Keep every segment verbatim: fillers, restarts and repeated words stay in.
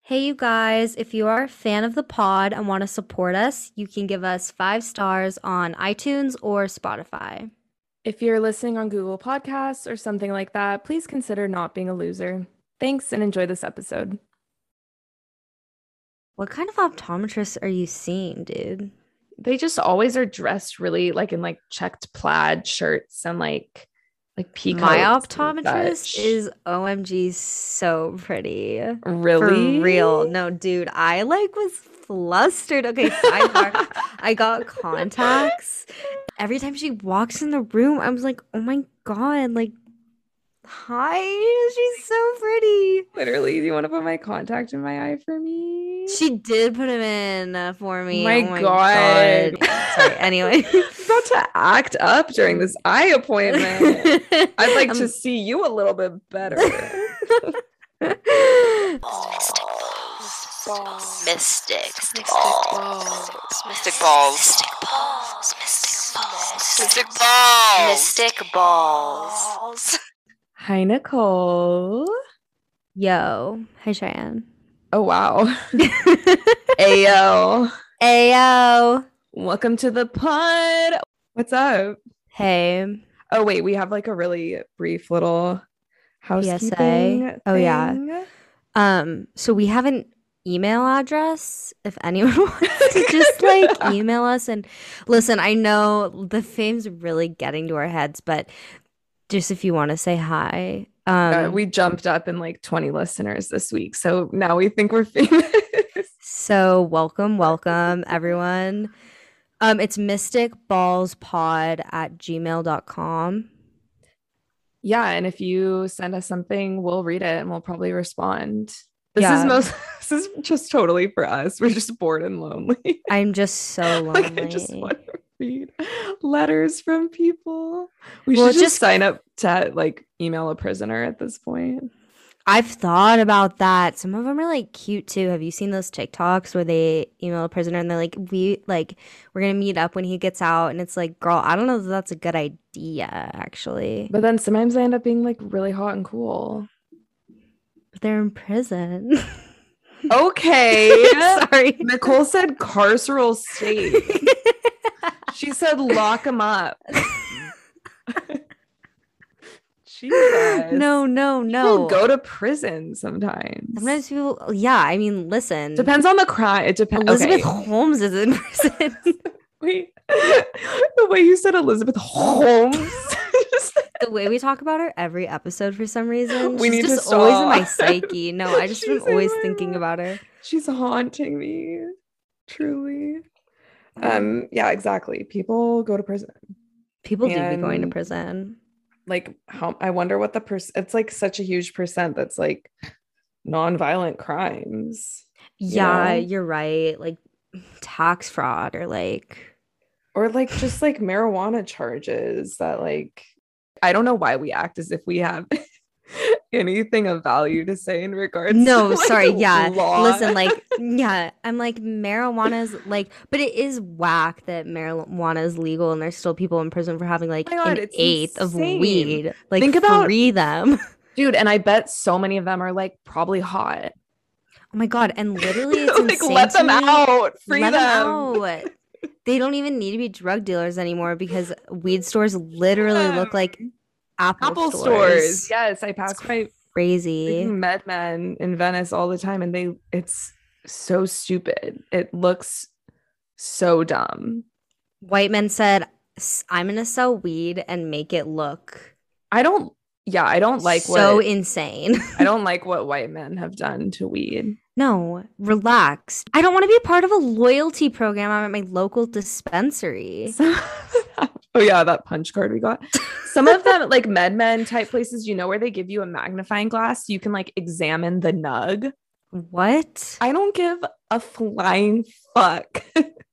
Hey, you guys, if you are a fan of the pod and want to support us, you can give us five stars on iTunes or Spotify. If you're listening on Google Podcasts or something like that, please consider not being a loser. Thanks and enjoy this episode. What kind of optometrist are you seeing, dude? They just always are dressed really like in like checked plaid shirts and like like My peacoats and optometrist such. is O M G so pretty. For real. Really? No, dude, I like was flustered. Okay, sidebar. I got contacts. Every time she walks in the room, I was like, oh my God, like, hi, she's so pretty. Literally, do you want to put my contact in my eye for me? She did put him in uh, for Oh me. my Oh my God. God. Sorry. Anyway. About to act up during this eye appointment. I'd like to Um, see you a little bit better. Balls. Mystic. Mystic balls. Mystic balls. Mystic balls. Mystic balls. Mystic balls. Mystic balls. Hi, Nicole. Yo. Hi, Cheyenne. Oh, wow. Ayo. Ayo. Welcome to the pod. What's up? Hey. Oh, wait, we have like a really brief little P S A. housekeeping Oh, yeah. thing. Um, so we have an email address if anyone wants to just like email us. And listen, I know the fame's really getting to our heads, but just if you want to say hi. Uh, Um, we jumped up in like twenty listeners this week. So now we think we're famous. so welcome, welcome everyone. Um, it's mysticballspod at gmail dot com. Yeah. And if you send us something, we'll read it and we'll probably respond. This is Yeah. most, this is just totally for us. We're just bored and lonely. I'm just so lonely. Like, I just want to read letters from people. We Well, should just, just- sign up to like email a prisoner at this point. I've thought about that. Some of them are like cute too. Have you seen those TikToks where they email a prisoner and they're like, we like, we're gonna meet up when he gets out, and it's like, girl, I don't know if that's a good idea, actually. But then sometimes they end up being like really hot and cool. But they're in prison. Okay. Sorry. Nicole said carceral state. She said lock him up. Jesus. No, no, People no. go to prison sometimes. Sometimes people, yeah, I mean, listen. Depends on the crime. It depends. Elizabeth Okay. Holmes is in prison. Wait. The way you said Elizabeth Holmes. The way we talk about her every episode for some reason, We she's need to just always in my stop. psyche. No, I just She's been in always my thinking mind. about her. She's haunting me. Truly. Um, yeah, exactly. People go to prison. People do be going to And- prison. Like how I wonder what the percent it's like such a huge percent that's like non-violent crimes. Yeah, know? you're right. Like tax fraud or like Or like just like marijuana charges that like I don't know why we act as if we have anything of value to say in regards no, to like, sorry, yeah. law. Listen, like, yeah, I'm like marijuana's like, but it is whack that marijuana is legal and there's still people in prison for having like Oh my God, an it's eighth of insane. weed. Like, Think about- free them. Dude, and I bet so many of them are like probably hot. Oh my God, and literally, it's Like insane let to them me. out. Free Let them. out. They don't even need to be drug dealers anymore because weed stores literally Yeah. look like Apple, Apple stores. stores. Yes, I pass by Crazy. MedMen in Venice all the time, and they it's so stupid. It looks so dumb. White men said, "S- I'm gonna sell weed and make it look I don't. Yeah, I don't like so what insane." I don't like what white men have done to weed. No, relax. I don't want to be a part of a loyalty program. I'm at my local dispensary. Some- oh yeah, that punch card we got. Some of them, like MedMen type places, you know, where they give you a magnifying glass, so you can like examine the nug. What? I don't give a flying fuck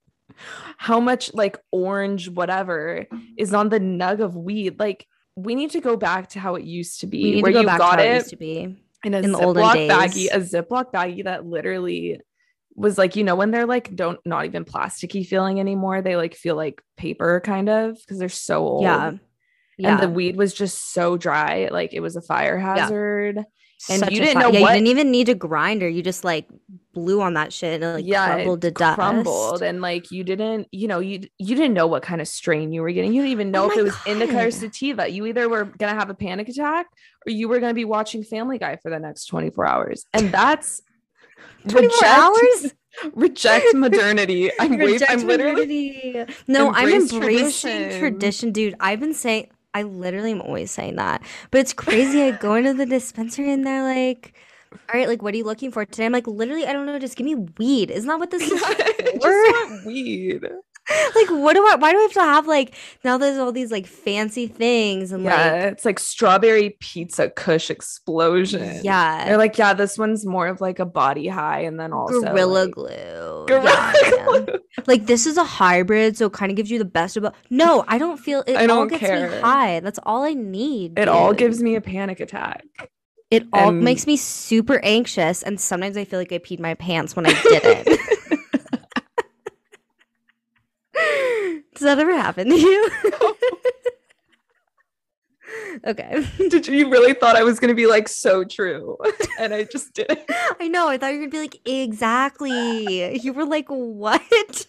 how much like orange whatever is on the nug of weed. Like we need to go back to how it used to be, We need where to go you back got to how it it used to be. in a in the olden Ziploc days. baggie, a Ziploc baggie that literally was like, you know, when they're like don't not even plasticky feeling anymore, they like feel like paper kind of because they're so old. Yeah. Yeah. And the weed was just so dry, like it was a fire hazard. And Such you a didn't fi- know yeah, what- you didn't even need a grinder. You just like blew on that shit and it like yeah, crumbled to it dust. crumbled, and like you didn't, you know, you you didn't know what kind of strain you were getting. You didn't even know Oh if my it was indica or God. sativa. You either were gonna have a panic attack or you were gonna be watching Family Guy for the next twenty-four hours, and that's twenty-four hours. Reject modernity. I'm wait, Reject I'm literally modernity. No, I'm embrace embracing tradition. tradition, dude. I've been saying, I literally am always saying that, but it's crazy. I go into the dispensary and they're like, "All right, like, what are you looking for today?" I'm like, literally, I don't know. Just give me weed. Isn't that what this is I for? just want weed. Like, what do I? Why do I have to have like now? There's all these like fancy things and Yeah, like, it's like strawberry pizza kush explosion. yeah, They're like, yeah, this one's more of like a body high, and then also Gorilla like, Glue. Gorilla Yeah, Glue. man. Like this is a hybrid, so it kind of gives you the best of both. No, I don't feel it. I all don't gets care. me high. That's all I need. It all dude. gives me a panic attack. It all And- makes me super anxious, and sometimes I feel like I peed my pants when I didn't. Does that ever happen to you? Okay. Did you, you really thought I was gonna be like so true, and I just didn't. I know. I thought you were gonna be like, exactly. You were like, what?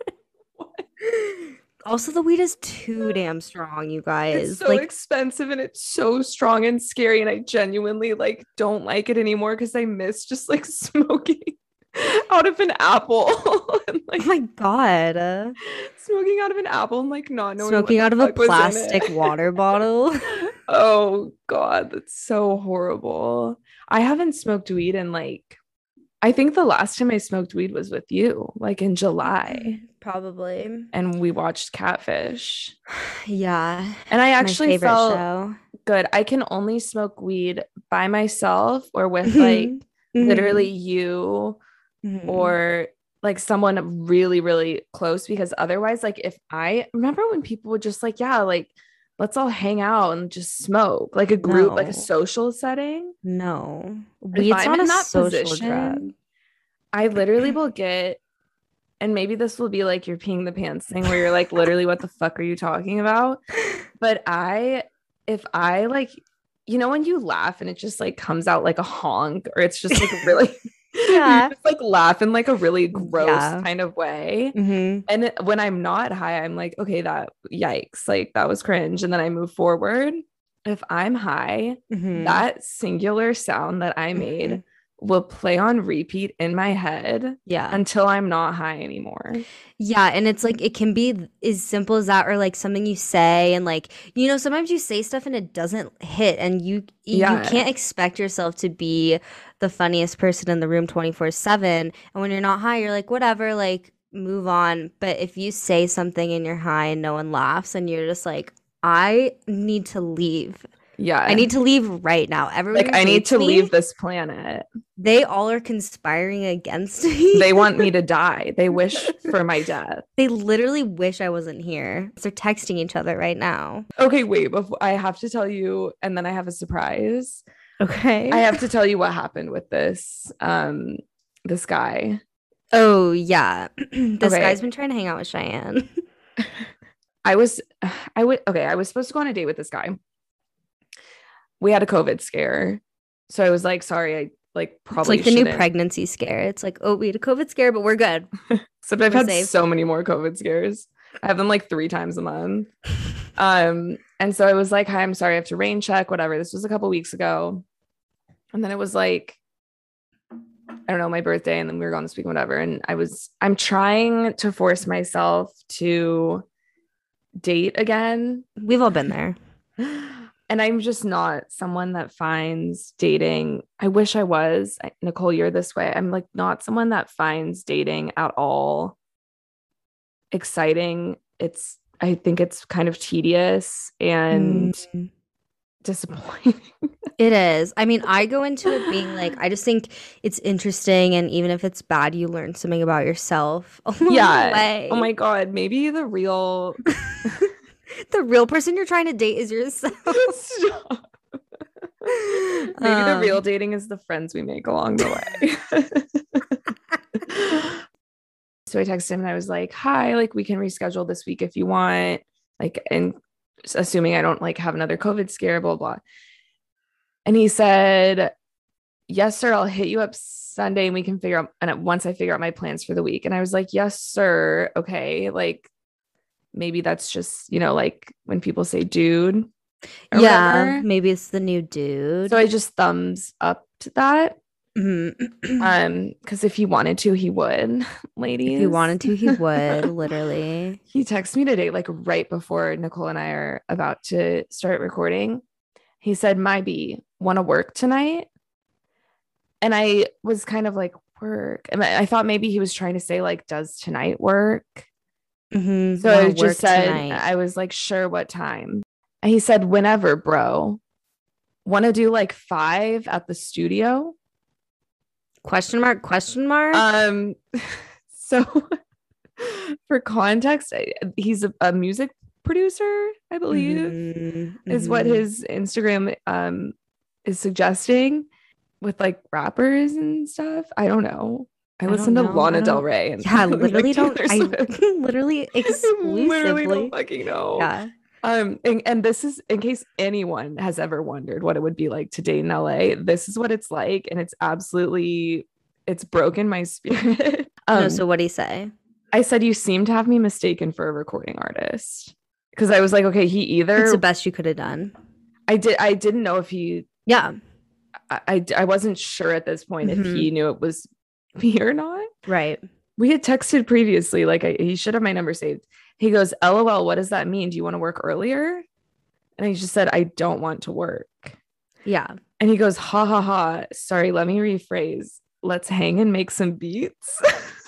Also, the weed is too damn strong, you guys. It's so like, expensive and it's so strong and scary, and I genuinely like don't like it anymore because I miss just like smoking out of an apple and like oh my god. Uh, smoking out of an apple and like not knowing smoking what out the of a fuck was in plastic it. water bottle. Oh god, that's so horrible. I haven't smoked weed in like, I think the last time I smoked weed was with you, like in July, Probably. and we watched Catfish. Yeah. And I My actually favorite felt show. good. I can only smoke weed by myself or with like Mhm. literally you Mhm. or like someone really, really close, because otherwise, like if I remember when people would just like, yeah, like let's all hang out and just smoke, like a group, like a No. social setting. No. If Weed's I'm not in a that social position, drug. I literally will get, and maybe this will be like your peeing the pants thing where you're like, literally, what the fuck are you talking about? But I, if I like, you know, when you laugh and it just like comes out like a honk, or it's just like really, Yeah. you just like laugh in like a really gross Yeah. kind of way. Mm-hmm. And it- when I'm not high, I'm like, okay, that yikes, like that was cringe. And then I move forward. If I'm high, Mm-hmm. that singular sound that I made Mhm. will play on repeat in my head Yeah. until I'm not high anymore. Yeah, and it's like it can be as simple as that, or like something you say, and like, you know, sometimes you say stuff and it doesn't hit, and you Yeah. you can't expect yourself to be the funniest person in the room twenty-four seven, and when you're not high, you're like, whatever, like move on. But if you say something and you're high and no one laughs, and you're just like, I need to leave. Yeah. I need to leave right now. Everyone like who I need hates to me, leave this planet. They all are conspiring against me. They want me to die. They wish for my death. They literally wish I wasn't here. They're texting each other right now. Okay, wait, before I have to tell you, and then I have a surprise. Okay. I have to tell you what happened with this um this guy. Oh yeah. This Okay. guy's been trying to hang out with Cheyenne. I was I would okay, I was supposed to go on a date with this guy. We had a COVID scare. So I was like, sorry, I like It's probably like the new shouldn't. pregnancy scare. It's like, oh, we had a COVID scare, but we're good. Except I've We're had safe. so many more COVID scares. I have them like three times a month. Um, and so I was like, hi, I'm sorry, I have to rain check, whatever. This was a couple weeks ago. And then it was like, I don't know, my birthday, and then we were going to speak, whatever. And I was, I'm trying to force myself to date again. We've all been there. And I'm just not someone that finds dating. I wish I was. I- Nicole, you're this way. I'm like not someone that finds dating at all exciting. It's, I think it's kind of tedious and Mm. disappointing. It is. I mean, I go into it being like, I just think it's interesting, and even if it's bad, you learn something about yourself along Yeah. the way. Oh my God. Maybe the real. The real person you're trying to date is yourself. Stop. Maybe the Um, real dating is the friends we make along the way. So I texted him and I was like, hi, like we can reschedule this week if you want. Like, and assuming I don't like have another COVID scare, blah, blah. And he said, yes, sir, I'll hit you up Sunday and we can figure out. And once I figure out my plans for the week. And I was like, yes, sir. Okay. Like maybe that's just, you know, like when people say dude. Yeah, Whatever. maybe it's the new dude. So I just thumbs up to that. Mm-hmm. Um, because if he wanted to, he would, ladies. If he wanted to, he would, literally. He texted me today, like right before Nicole and I are about to start recording. He said, "My B, want to work tonight?" And I was kind of like, work. And I thought maybe he was trying to say, like, does tonight work? Mm-hmm. So I just said, tonight. I was like, sure, what time? And he said, whenever, bro. Want to do like five at the studio? Question mark, question mark. Um, so for context, he's a, a music producer, I believe, mm-hmm. is mm-hmm. what his Instagram um is suggesting with like rappers and stuff. I don't know. I, I listen to Lana Del Rey. And yeah, literally like don't. I literally exclusively literally don't fucking know. Yeah. Um, and, and this is in case anyone has ever wondered what it would be like to date in L A. This is what it's like, and it's absolutely, it's broken my spirit. um, no, so what do you say? I said, you seem to have me mistaken for a recording artist, because I was like, okay, he either it's the best you could have done. I did. I didn't know if he. Yeah. I I, I wasn't sure at this point mm-hmm. if he knew it was me or not. Right. We had texted previously, like I, he should have my number saved. He goes, L O L, what does that mean? Do you want to work earlier? And I just said, I don't want to work. Yeah. And he goes, ha ha ha. Sorry, let me rephrase. Let's hang and make some beats.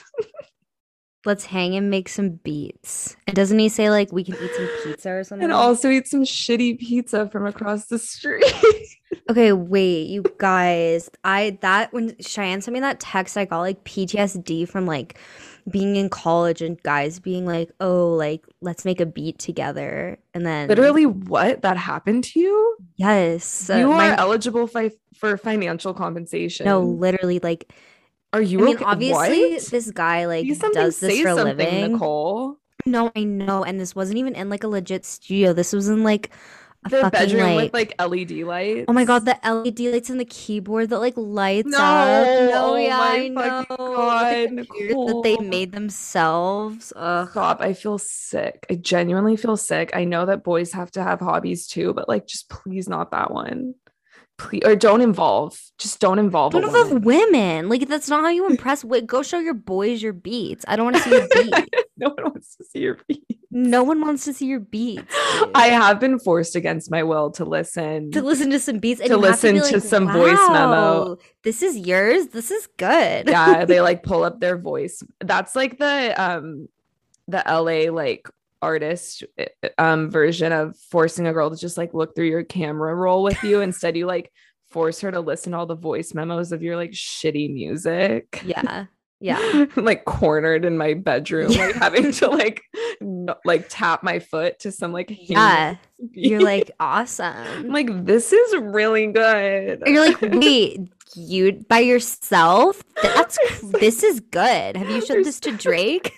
Let's hang and make some beats. And doesn't he say like we can eat some pizza or something? And also eat some shitty pizza from across the street. Okay, wait, you guys. I that when Cheyenne sent me that text, I got like P T S D from like being in college and guys being like, oh, like let's make a beat together. And then literally what? That happened to you? Yes. You uh, are my, eligible fi- for financial compensation. No, literally like are you I mean, okay? obviously what? this guy like does this say for a something, living. Nicole. No, I know. And this wasn't even in like a legit studio. This was in like a the fucking, bedroom like, with like L E D lights. Oh my god, the L E D lights and the keyboard that like lights no, up. No, oh yeah, my I know. God, The that they made themselves. Ugh. Stop. I feel sick. I genuinely feel sick. I know that boys have to have hobbies too, but like just please not that one. Please, or don't involve. Just don't involve. Don't involve woman. women. Like that's not how you impress. Wait, go show your boys your beats. I don't want to see your beats. No one wants to see your beats. No one wants to see your beats. Dude. I have been forced against my will to listen. To listen to some beats. And to you listen have to, be like, to some wow, voice memo. This is yours. This is good. Yeah, they like pull up their voice. That's like the um the L A like artist um version of forcing a girl to just like look through your camera roll with you. Instead, you like force her to listen to all the voice memos of your like shitty music. Yeah. Yeah. Like cornered in my bedroom, like having to like no, like tap my foot to some like yeah. You're like awesome. I'm like, this is really good. And you're like, wait, you by yourself? That's this is good. Have you showed this to Drake?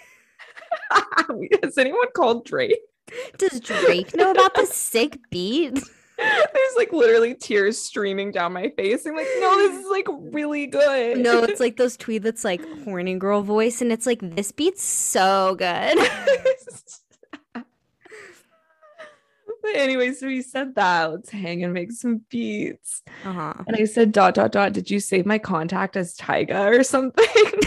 Has anyone called Drake? Does Drake know about this sick beat? There's like literally tears streaming down my face. I'm like, no, this is like really good. No, it's like those tweets that's like horny girl voice, and it's like this beat's so good. But anyway, so he said that let's hang and make some beats. Uh-huh. And I said dot dot dot. Did you save my contact as Tyga or something?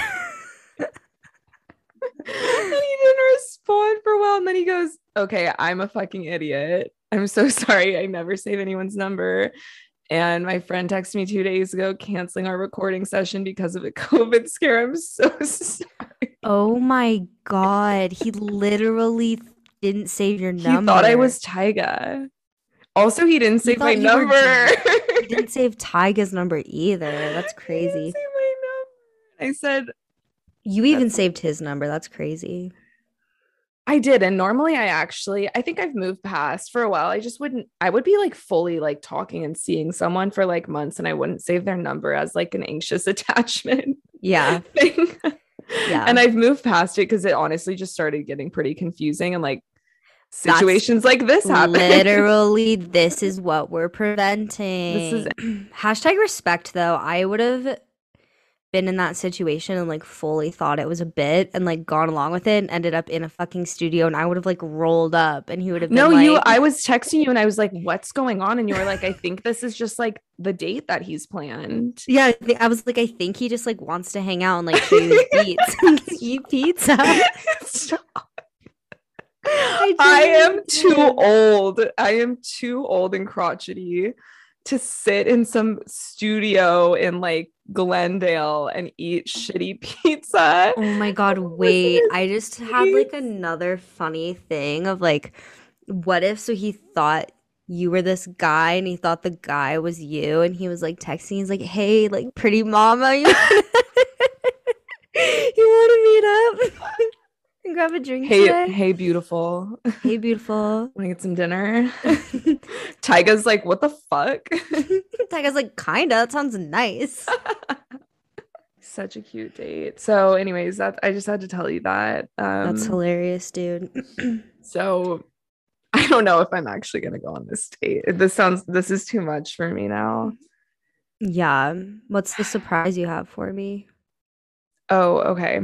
And he didn't respond for a while. And then he goes, okay, I'm a fucking idiot. I'm so sorry. I never save anyone's number. And my friend texted me two days ago canceling our recording session because of a COVID scare. I'm so sorry. Oh my God. He literally didn't save your number. He thought I was Tyga. Also, he didn't save my number. Were, he didn't save Tyga's number either. That's crazy. He didn't save my number. I said... You even saved his number. That's crazy. I did. And normally I actually, I think I've moved past for a while. I just wouldn't, I would be like fully like talking and seeing someone for like months and I wouldn't save their number as like an anxious attachment. Yeah. Thing. Yeah. And I've moved past it because it honestly just started getting pretty confusing. And like situations like this happen. Literally, this is what we're preventing. This is Hashtag respect, though. I would have been in that situation and like fully thought it was a bit and like gone along with it and ended up in a fucking studio, and I would have like rolled up and he would have been no like, you I was texting you and I was like, what's going on? And you were like, I think this is just like the date that he's planned. Yeah, I, th- I was like, I think he just like wants to hang out and like choose beats and eat pizza. I, I am too old. I am too old and crotchety to sit in some studio in like Glendale and eat shitty pizza. Oh my god, wait. I just had like another funny thing of like, what if so he thought you were this guy and he thought the guy was you and he was like texting, he's like, hey, like pretty mama, you you want to meet up and grab a drink Hey, today? hey, beautiful. Hey, beautiful. Want to get some dinner? Tyga's like, what the fuck? Tyga's like, kinda. That sounds nice. Such a cute date. So, anyways, that I just had to tell you that. Um, That's hilarious, dude. so, I don't know if I'm actually gonna go on this date. This sounds. This is too much for me now. Yeah. What's the surprise you have for me? Oh, okay.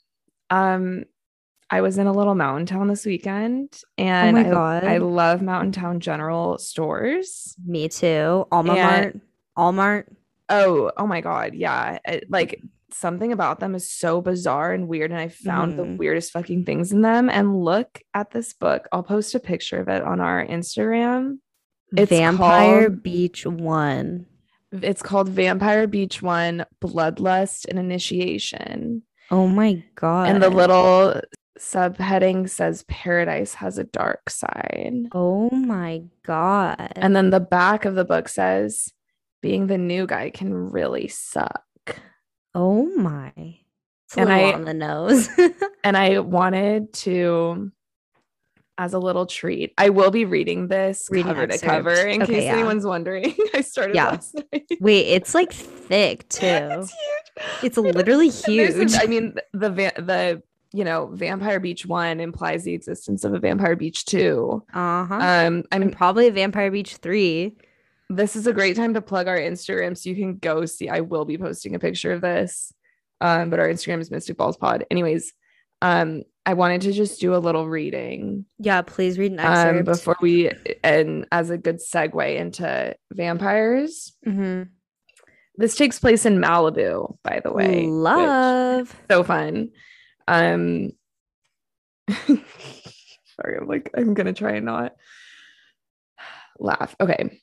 Um, I was in a little mountain town this weekend, and Oh my I, God. I love mountain town general stores. Me too. Alma And- Mart. Allmart. Oh, oh my God. Yeah. It- like something about them is so bizarre and weird. And I found the Mhm. weirdest fucking things in them. And look at this book. I'll post a picture of it on our Instagram. It's Vampire called- Beach One. It's called Vampire Beach One, Bloodlust and Initiation. Oh my God. And the little subheading says Paradise has a dark side. Oh my God. And then the back of the book says being the new guy can really suck. Oh my. It's a And little I- on the nose. And I wanted to, as a little treat, I will be reading this Reading cover to excerpts. cover in Okay, case yeah. anyone's wondering. I started Yeah. last night. Wait, it's like thick too. It's huge. It's literally And there's huge. a- I mean, the va- the you know Vampire Beach One implies the existence of a Vampire Beach Two. Uh-huh. Um, I'm And probably a Vampire Beach Three. this is a great time to plug our Instagram so you can go see. I will be posting a picture of this. Um, but our Instagram is Mystic Balls Pod. Anyways, um, I wanted to just do a little reading Yeah, please read an um excerpt. before we and as a good segue into vampires. Mhm. This takes place in Malibu, by the way. which- Love. so fun. Um sorry, I'm like I'm gonna try and not laugh. Okay.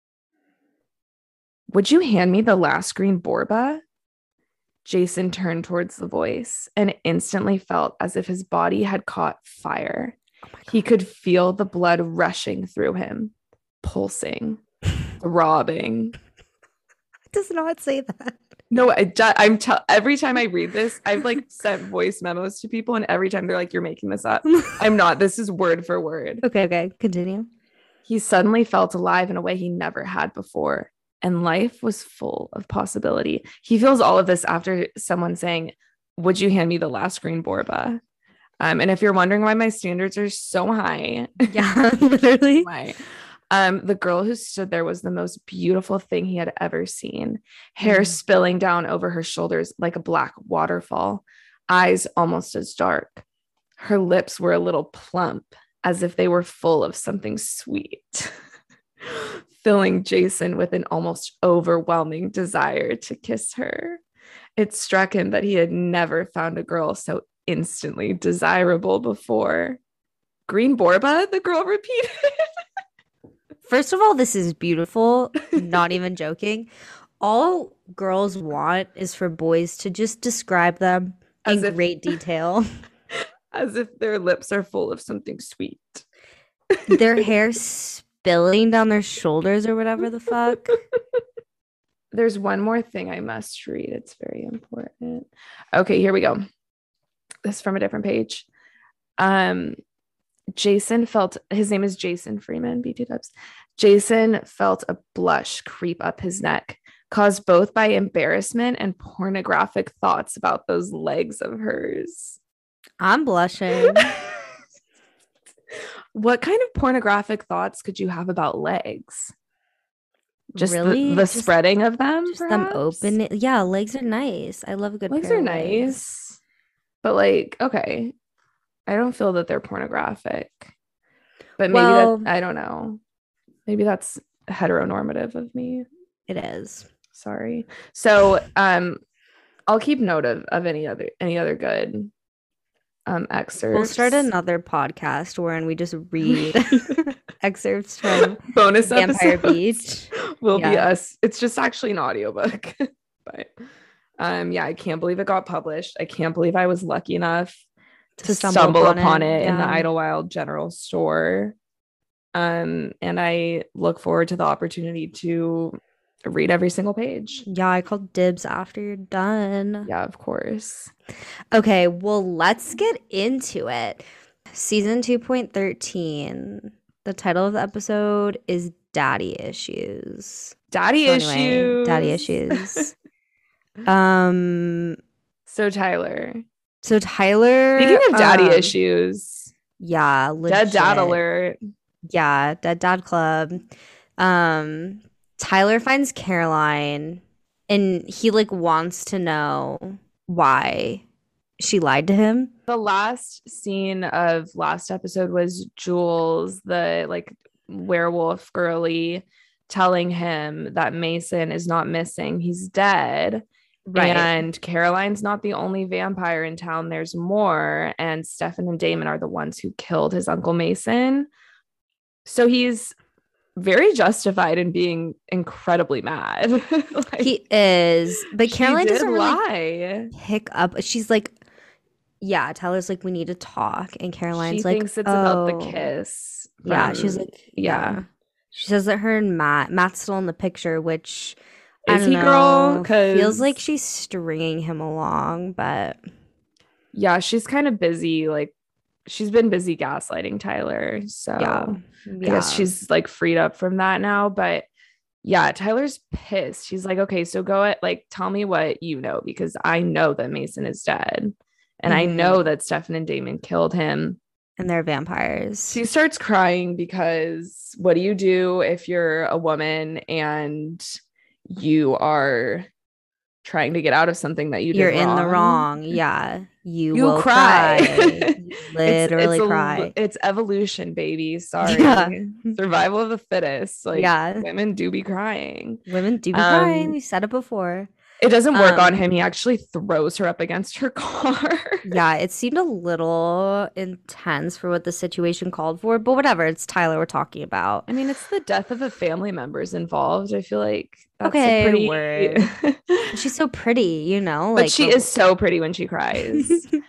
Would you hand me the last green Borba? Jason turned towards the voice and instantly felt as if his body had caught fire. Oh my God. He could feel the blood rushing through him, pulsing, throbbing. It does not say that. No, I, ju- I'm tell every time I read this, I've like sent voice memos to people, and every time they're like, "You're making this up." I'm not. This is word for word. Okay, okay. Continue. He suddenly felt alive in a way he never had before, and life was full of possibility. He feels all of this after someone saying, "Would you hand me the last green Borba?" Um, and if you're wondering why my standards are so high, Yeah, literally. why? Um, the girl who stood there was the most beautiful thing he had ever seen. Hair Mm. spilling down over her shoulders like a black waterfall, eyes almost as dark. Her lips were a little plump, as if they were full of something sweet, filling Jason with an almost overwhelming desire to kiss her. It struck him that he had never found a girl so instantly desirable before. Green Borba, the girl repeated. First of all, this is beautiful. Not even joking. All girls want is for boys to just describe them As in if- great detail. As if their lips are full of something sweet. Their hair spilling down their shoulders or whatever the fuck. There's one more thing I must read. It's very important. Okay, here we go. This is from a different page. Um, Jason felt, his name is Jason Freeman, B T dubs. Jason felt a blush creep up his neck, caused both by embarrassment and pornographic thoughts about those legs of hers. I'm blushing. What kind of pornographic thoughts could you have about legs? Just Really? the, the Just- spreading of them? Just them perhaps? open. Yeah, legs are nice. I love a good Legs pair are of legs. nice. But like, okay. I don't feel that they're pornographic. But maybe Well- that I don't know. Maybe that's heteronormative of me. It is. Sorry. So um I'll keep note of, of any other any other good um excerpts. We'll start another podcast wherein we just read excerpts from bonus Vampire episodes Beach. will be Yeah. us. It's just actually an audiobook. But um yeah, I can't believe it got published. I can't believe I was lucky enough to, To stumble, stumble upon upon it, it, in the yeah. Idlewild General Store. Um, and I look forward to the opportunity to read every single page. Yeah, I called dibs after you're done. Yeah, of course. Okay, well, let's get into it. Season two point thirteen. The title of the episode is Daddy Issues. Daddy So issues. anyway, Daddy Issues. um, So Tyler. so Tyler. Speaking of daddy um, issues, Yeah, dead dad legit. alert. Yeah, Dead Dad Club. Um, Tyler finds Caroline and he like wants to know why she lied to him. The last scene of last episode was Jules, the like werewolf girly, telling him that Mason is not missing. He's dead. And Caroline's not the only vampire in town. There's more. And Stefan and Damon are the ones who killed his Uncle Mason. So he's very justified in being incredibly mad. Like, He is, but she Caroline did doesn't really lie. pick up. She's like, yeah, Tyler's like, we need to talk. And Caroline's She like, thinks it's about the "Oh." kiss. Yeah, from- she's like, yeah. yeah. She says that her and Matt, Matt's still in the picture, which I Is don't he, know, girl? feels like 'Cause- she's stringing him along, but yeah, she's kind of busy. Like, she's been busy gaslighting Tyler. So yeah, I yeah. guess she's like freed up from that now. But yeah, Tyler's pissed. She's like, okay, so go at like tell me what you know, because I know that Mason is dead. And I Mhm. know that Stefan and Damon killed him. and they're vampires. She starts crying because what do you do if you're a woman and you are trying to get out of something that you did You're in the wrong? wrong. Yeah. You, You will cry. cry. You It's- literally it's, a- cry. It's evolution, baby. Sorry. Yeah. Survival of the fittest. Like, Yeah. women do be crying. Women do be Um, crying. We said it before. It doesn't work Um, on him. He actually throws her up against her car. Yeah, it seemed a little intense for what the situation called for, but whatever. It's Tyler we're talking about. I mean, it's the death of a family member's involved. I feel like that's Okay, a pretty word. She's so pretty, you know? but she the- is so pretty when she cries.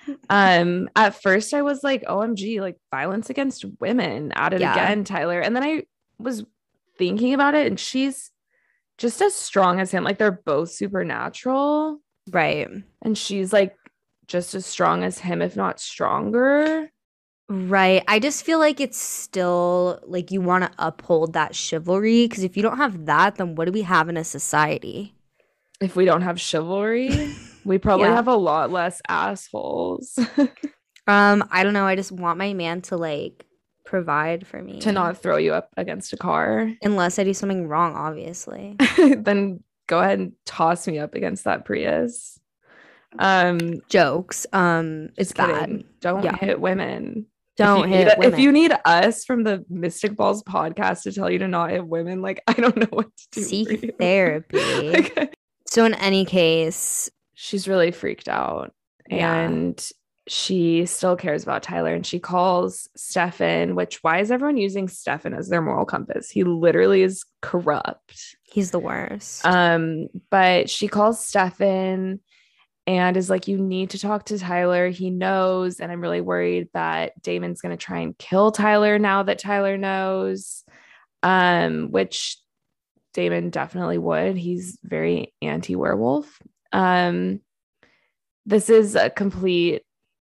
um, at first I was like, O M G, like violence against women at it Yeah. again, Tyler. And then I was thinking about it, and she's just as strong as him. Like, they're both supernatural, Right. and she's like just as strong as him, if not stronger. Right. I just feel like it's still like you want to uphold that chivalry because if you don't have that, then what do we have in a society? If we don't have chivalry, we probably Yeah. have a lot less assholes. Um, I don't know. I just want my man to like provide for me. To not throw you up against a car. Unless I do something wrong, obviously. Then go ahead and toss me up against that Prius. Um, Jokes. Um, it's just kidding. bad. Don't Yeah. hit women. Don't if you hit need a- women. If you need us from the Mystic Balls podcast to tell you to not hit women, like, I don't know what to do. for Seek you. therapy. Like, So in any case, she's really freaked out, Yeah. and she still cares about Tyler, and she calls Stefan, which why is everyone using Stefan as their moral compass? He literally is corrupt. he's the worst. Um, but she calls Stefan and is like, you need to talk to Tyler. He knows. And I'm really worried that Damon's going to try and kill Tyler now that Tyler knows, um, which Damon definitely would. He's very anti-werewolf. Um, this is a complete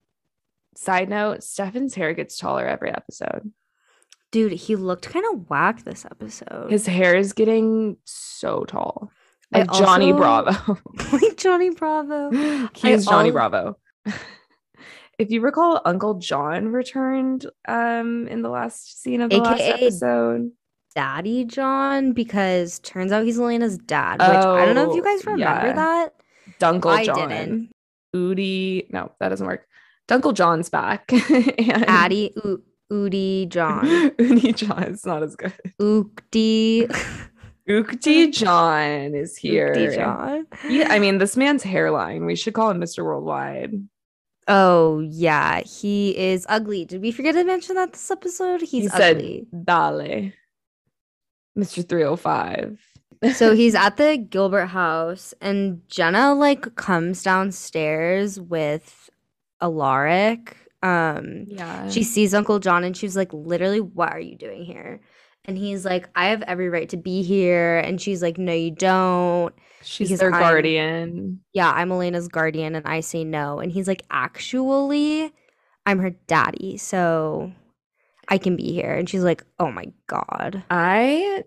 side note. Stefan's hair gets taller every episode. Dude, he looked kind of whack this episode. His hair is getting so tall. I Like Johnny also- Bravo. like Johnny Bravo. He's Johnny al- Bravo. if you recall, Uncle John returned um in the last scene of the last A K A episode. Daddy John, because turns out he's Elena's dad, which I don't know if you Oh, guys remember yeah. that. Dunkle I John. didn't. Udi. No, that doesn't work. Dunkle John's back. and Addie U- Udi John. Udi John is not as good. Ukdi. Ukdi John is here. Ukdi John. Yeah, I mean, this man's hairline. We should call him Mister Worldwide. Oh, yeah. He is ugly. Did we forget to mention that this episode? He's he ugly. Said, Dale. Mister three oh five. So he's at the Gilbert house, and Jenna like comes downstairs with Alaric. Um, yeah. She sees Uncle John, and she's like, literally, what are you doing here? And he's like, I have every right to be here. And she's like, no, you don't. She's because their I'm- guardian. Yeah, I'm Elena's guardian, and I say no. And he's like, actually, I'm her daddy, so I can be here. And she's like, oh my God. I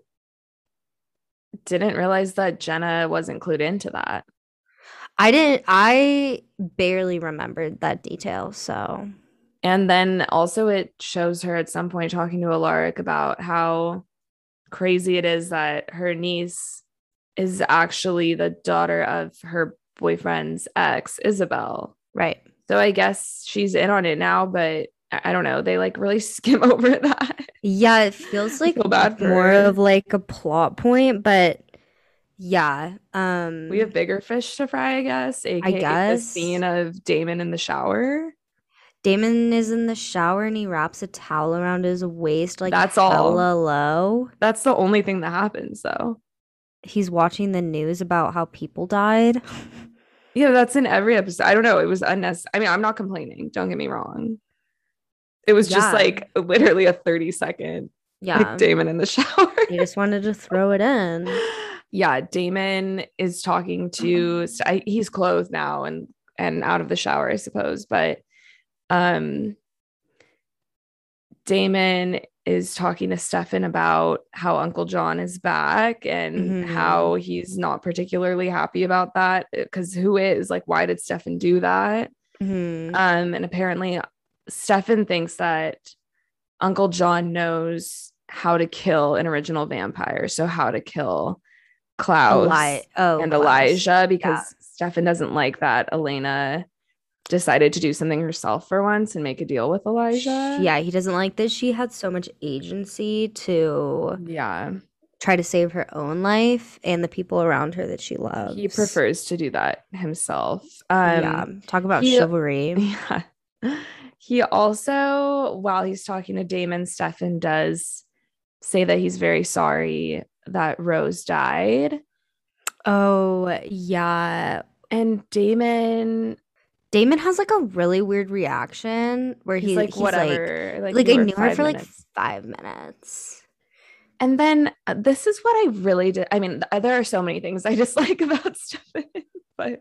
didn't realize that Jenna wasn't clued into that. I didn't, I barely remembered that detail, so. And then also it shows her at some point talking to Alaric about how crazy it is that her niece is actually the daughter of her boyfriend's ex, Isabel. Right. So I guess she's in on it now, but I I don't know. They like really skim over that. Yeah, it feels like feel bad for more her. of like a plot point, but yeah. Um We have bigger fish to fry, I guess. A K A guess. the scene of Damon in the shower. Damon is in the shower and he wraps a towel around his waist like That's all. hella low. That's the only thing that happens, though. He's watching the news about how people died. Yeah, that's in every episode. I don't know. It was unnecessary. I mean, I'm not complaining. Don't get me wrong. It was just Yeah. like literally a thirty second Yeah. like Damon in the shower. He just wanted to throw it in. Yeah, Damon is talking to I, he's clothed now and and out of the shower, I suppose, but um Damon is talking to Stefan about how Uncle John is back and Mhm. how he's not particularly happy about that, because who is like, why did Stefan do that? Mhm. Um, and apparently Stefan thinks that Uncle John knows how to kill an original vampire. So how to kill Klaus Eli- oh, and Klaus. Elijah, because Yeah. Stefan doesn't like that Elena decided to do something herself for once and make a deal with Elijah. Yeah, he doesn't like that she had so much agency to Yeah. try to save her own life and the people around her that she loves. He prefers to do that himself. Um, yeah, talk about he- chivalry. Yeah. He also, while he's talking to Damon, Stefan does say that he's very sorry that Rose died. Oh, yeah. And Damon, Damon has like a really weird reaction where he's he, like, he's whatever. like, Like, like you I were knew her five for like minutes. five minutes. And then uh, this is what I really did. I mean, th- there are so many things I dislike about Stefan, but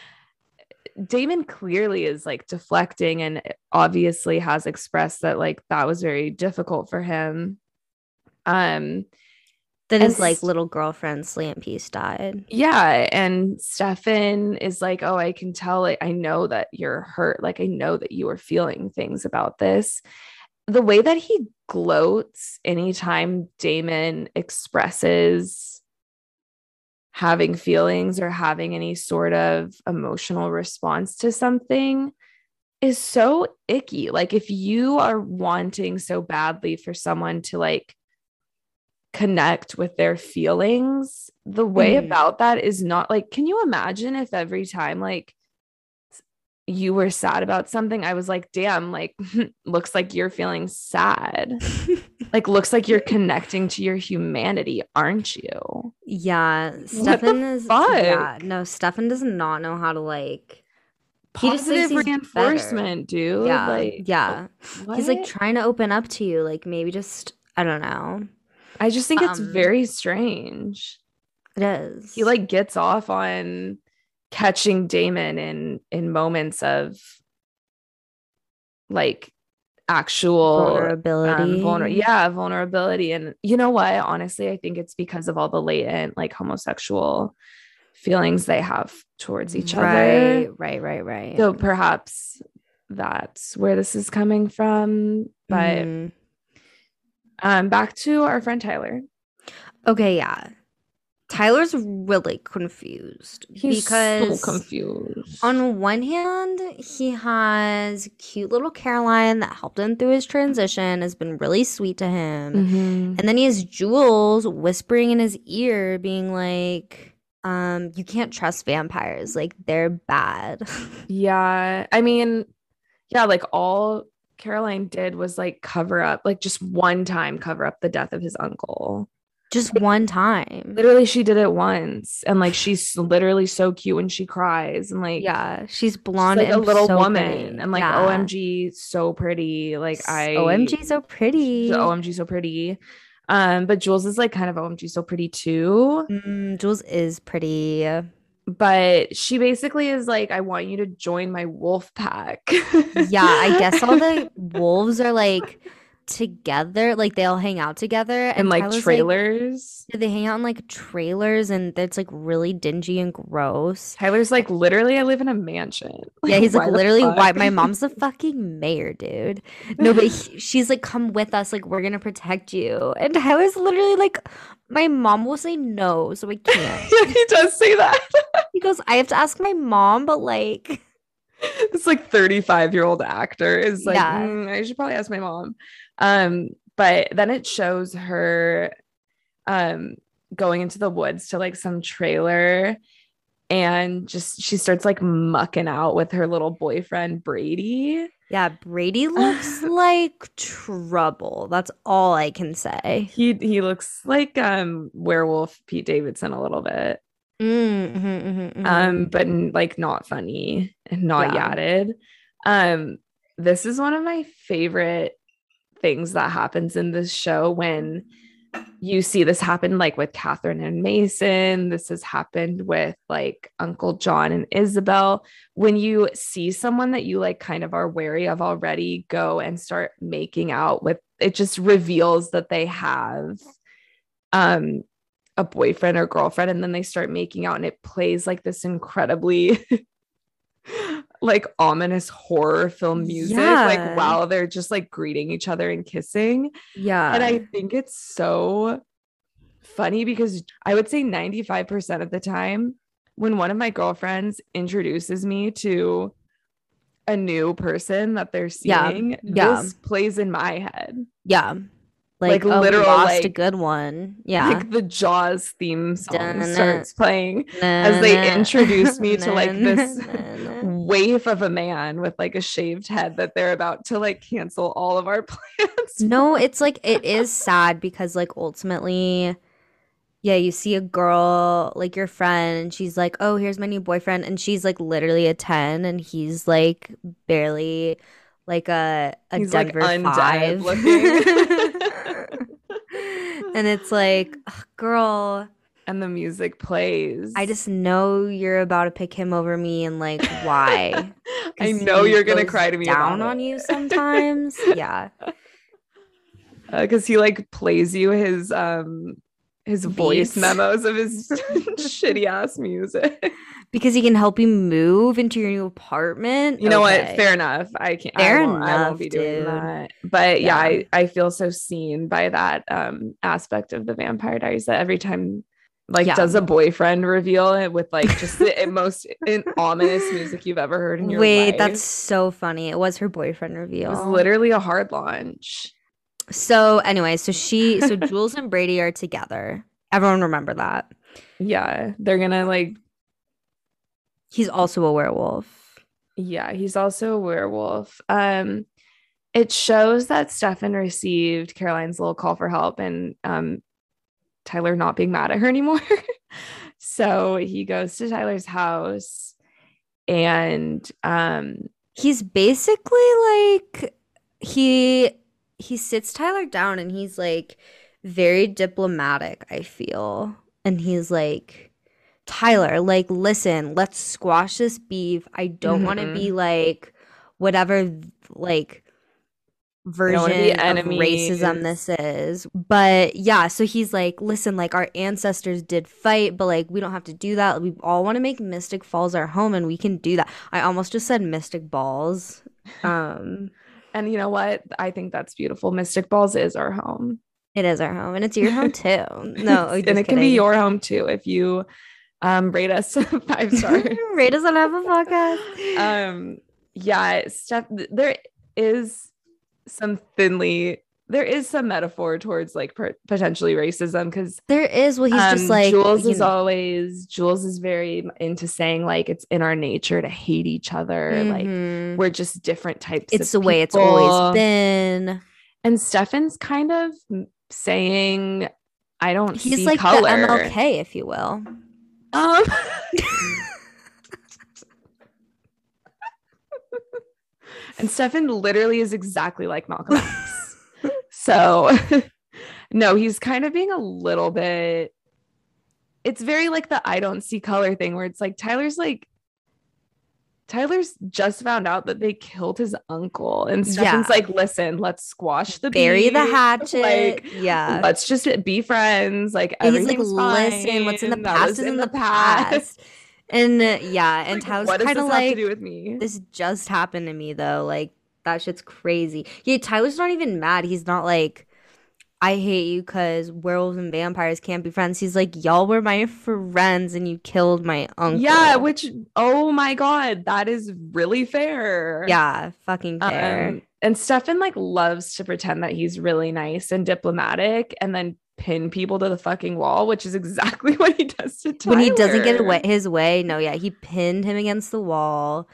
Damon clearly is like deflecting and obviously has expressed that like that was very difficult for him. Um, That And his like s- little girlfriend slant piece died. yeah, and Stefan is like, oh, I can tell, like, I know that you're hurt. Like, I know that you are feeling things about this. The way that he gloats anytime Damon expresses having feelings or having any sort of emotional response to something is so icky. Like, if you are wanting so badly for someone to like connect with their feelings, the way Mhm. about that is not like, can you imagine if every time like you were sad about something, I was like, damn, like looks like you're feeling sad. Like, looks like you're connecting to your humanity, aren't you? Yeah, What Stefan the is fuck? yeah, no, Stefan does not know how to like He just thinks Positive he's reinforcement, dude. yeah, Like, yeah. He's like what? trying to open up to you, like maybe just I don't know. I just think it's um, very strange. It is. He like gets off on catching Damon in in moments of like actual vulnerability. um, vulner- yeah, vulnerability. And you know what? Honestly, I think it's because of all the latent like homosexual feelings they have towards each right, other. right, right, right. So perhaps that's where this is coming from. But Mhm. um, back to our friend Tyler. Okay, yeah. Tyler's really confused He's so because confused. on one hand, he has cute little Caroline that helped him through his transition, has been really sweet to him. Mhm. And then he has Jules whispering in his ear, being like, um, you can't trust vampires. Like, they're bad. Yeah. I mean, yeah, like all Caroline did was like cover up, like just one time cover up the death of his uncle. Just one time. Literally, she did it once. And like she's literally so cute when she cries. And like, Yeah, she's she's blonde like a and little so woman. pretty. And like, Yeah. O M G, so pretty. Like, I, O M G, so pretty. she's O M G, so pretty. Um, but Jules is like kind of O M G, so pretty too. Mm, Jules is pretty. But she basically is like, I want you to join my wolf pack. Yeah, I guess all the wolves are like together, like they all hang out together. And And like Tyler's trailers. yeah, they hang out in like trailers and it's like really dingy and gross. Tyler's like, literally, I live in a mansion. Yeah, he's like why the literally fuck? why my mom's the fucking mayor, dude. No, but he, she's like, come with us, like we're gonna protect you. And Tyler's literally like, my mom will say no, so I can't. Yeah, he does say that. He goes, I have to ask my mom, but like, This like thirty-five year old actor is like, Yeah. "Mm, I should probably ask my mom. Um, but then it shows her um going into the woods to like some trailer and just she starts like mucking out with her little boyfriend Brady. yeah, Brady looks like trouble. That's all I can say. He he looks like um werewolf Pete Davidson a little bit. Mm, mhm, mhm, mhm. Um, but n- like not funny and not Yeah. yadded. Um, this is one of my favorite things that happens in this show when you see this happen like with Catherine and Mason. This has happened with like Uncle John and Isabel. When you see someone that you like kind of are wary of already go and start making out with, it just reveals that they have um a boyfriend or girlfriend, and then they start making out and it plays like this incredibly like ominous horror film music Yeah. like while they're just like greeting each other and kissing. Yeah. And I think it's so funny because I would say ninety-five percent of the time when one of my girlfriends introduces me to a new person that they're Yeah, seeing, yeah. this plays in my head. yeah. Like, Like, oh, we literal, lost a like- good one. Yeah. Like the Jaws theme song Dun-dun. starts playing as they Na-na. introduce me to like this Na-na. waif of a man with like a shaved head that they're about to like cancel all of our plans. No, it's like it is sad because like ultimately, yeah, you see a girl like your friend and she's like, "Oh, here's my new boyfriend," and she's like literally a ten and he's like barely like a a He's like Denver undead five. looking. And it's like, ugh, girl, And the music plays. I just know you're about to pick him over me and like why? I 'Cause know he you're gonna goes cry to me down about on it. you sometimes. Yeah. because he like plays you his um his voice Beats. memos of his shitty ass music. Because he can help you move into your new apartment. You know what? Okay. Fair enough. I can't. Fair I won't, I enough, won't be doing dude. that. But yeah, Yeah. I, I feel so seen by that um aspect of the Vampire Diaries that every time like Yeah. does a boyfriend reveal it with like just the most in, ominous music you've ever heard in your Wait, life. that's so funny. It was her boyfriend It reveal. was literally a hard launch. So anyway, so she so Jules and Brady are together. Everyone remember that. Yeah, they're gonna like. He's also a werewolf. Yeah, he's also a werewolf. Um, it shows that Stefan received Caroline's little call for help and um, Tyler not being mad at her anymore. So he goes to Tyler's house and um, He's basically like he he sits Tyler down and he's like very diplomatic, I feel. And he's like, Tyler, like, listen, let's squash this beef. I don't want to Mhm. be like whatever like don't wanna be version of racism enemies. this is. But yeah, so he's like, listen, like our ancestors did fight, but like we don't have to do that. We all want to make Mystic Falls our home and we can do that. I almost just said Mystic Balls. Um, And you know what? I think that's beautiful. Mystic Balls is our home. it is our home, and it's your home too. No, It's- just and it can kidding. be your home too if you um rate us five stars. Rate us on Apple Podcast. Um, yeah, Steph, there is some thinly, there is some metaphor towards like per- potentially racism because There is. Well, he's um, just like Jules you is know, always, Jules is very into saying like it's in our nature to hate each other. Like mhm. we're just different types It's of the way it's people. always been. And Stefan's kind of saying, I don't He's see like color. the M L K, if you will. Um, and Stefan literally is exactly like Malcolm X. So, no, he's kind of being a little bit. It's very like the I don't see color thing where it's like Tyler's like, Tyler's just found out that they killed his uncle. And Stefan's Yeah. like, listen, let's squash the Bury the beef. hatchet. Like, yeah. let's just be friends. Like, And he's like, everything's listen, fine. what's in the That past was is in the past. And uh, yeah, and Like, Tyler's what does kind this of have to like, do with me? this just happened to me though. Like, that shit's crazy. Yeah, Tyler's not even mad. He's not like, I hate you because werewolves and vampires can't be friends. He's like, y'all were my friends and you killed my uncle. Yeah, which, oh my God, that is really fair. Yeah, fucking fair. Um, and Stefan like loves to pretend that he's really nice and diplomatic and then pin people to the fucking wall, which is exactly what he does to Tyler. When he doesn't get away, his way, no, yeah, he pinned him against the wall.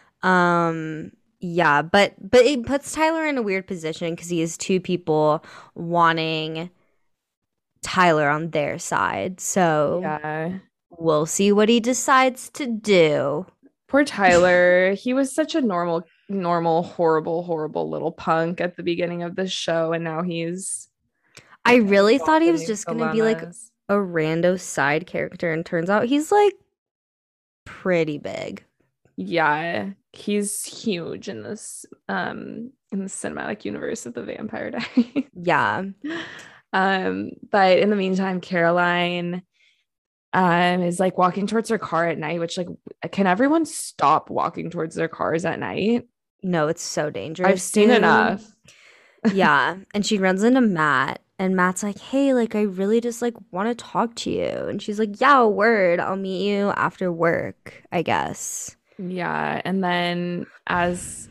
Um, yeah, but but it puts Tyler in a weird position because he has two people wanting Tyler on their side. So Yeah. we'll see what he decides to do. Poor Tyler. He was such a normal, normal, horrible, horrible little punk at the beginning of the show. And now he's I really involved thought he in was these just gonna be like dilemmas. a rando side character, and turns out he's like pretty big. Yeah, he's huge in this um in the cinematic universe of the Vampire Diaries. Yeah. Um, but in the meantime, Caroline um is like walking towards her car at night, which like can everyone stop walking towards their cars at night? No, it's so dangerous. I've seen dude. enough. Yeah. And she runs into Matt, and Matt's like, hey, like, I really just like want to talk to you. And she's like, yeah, word. I'll meet you after work, I guess. Yeah, and then as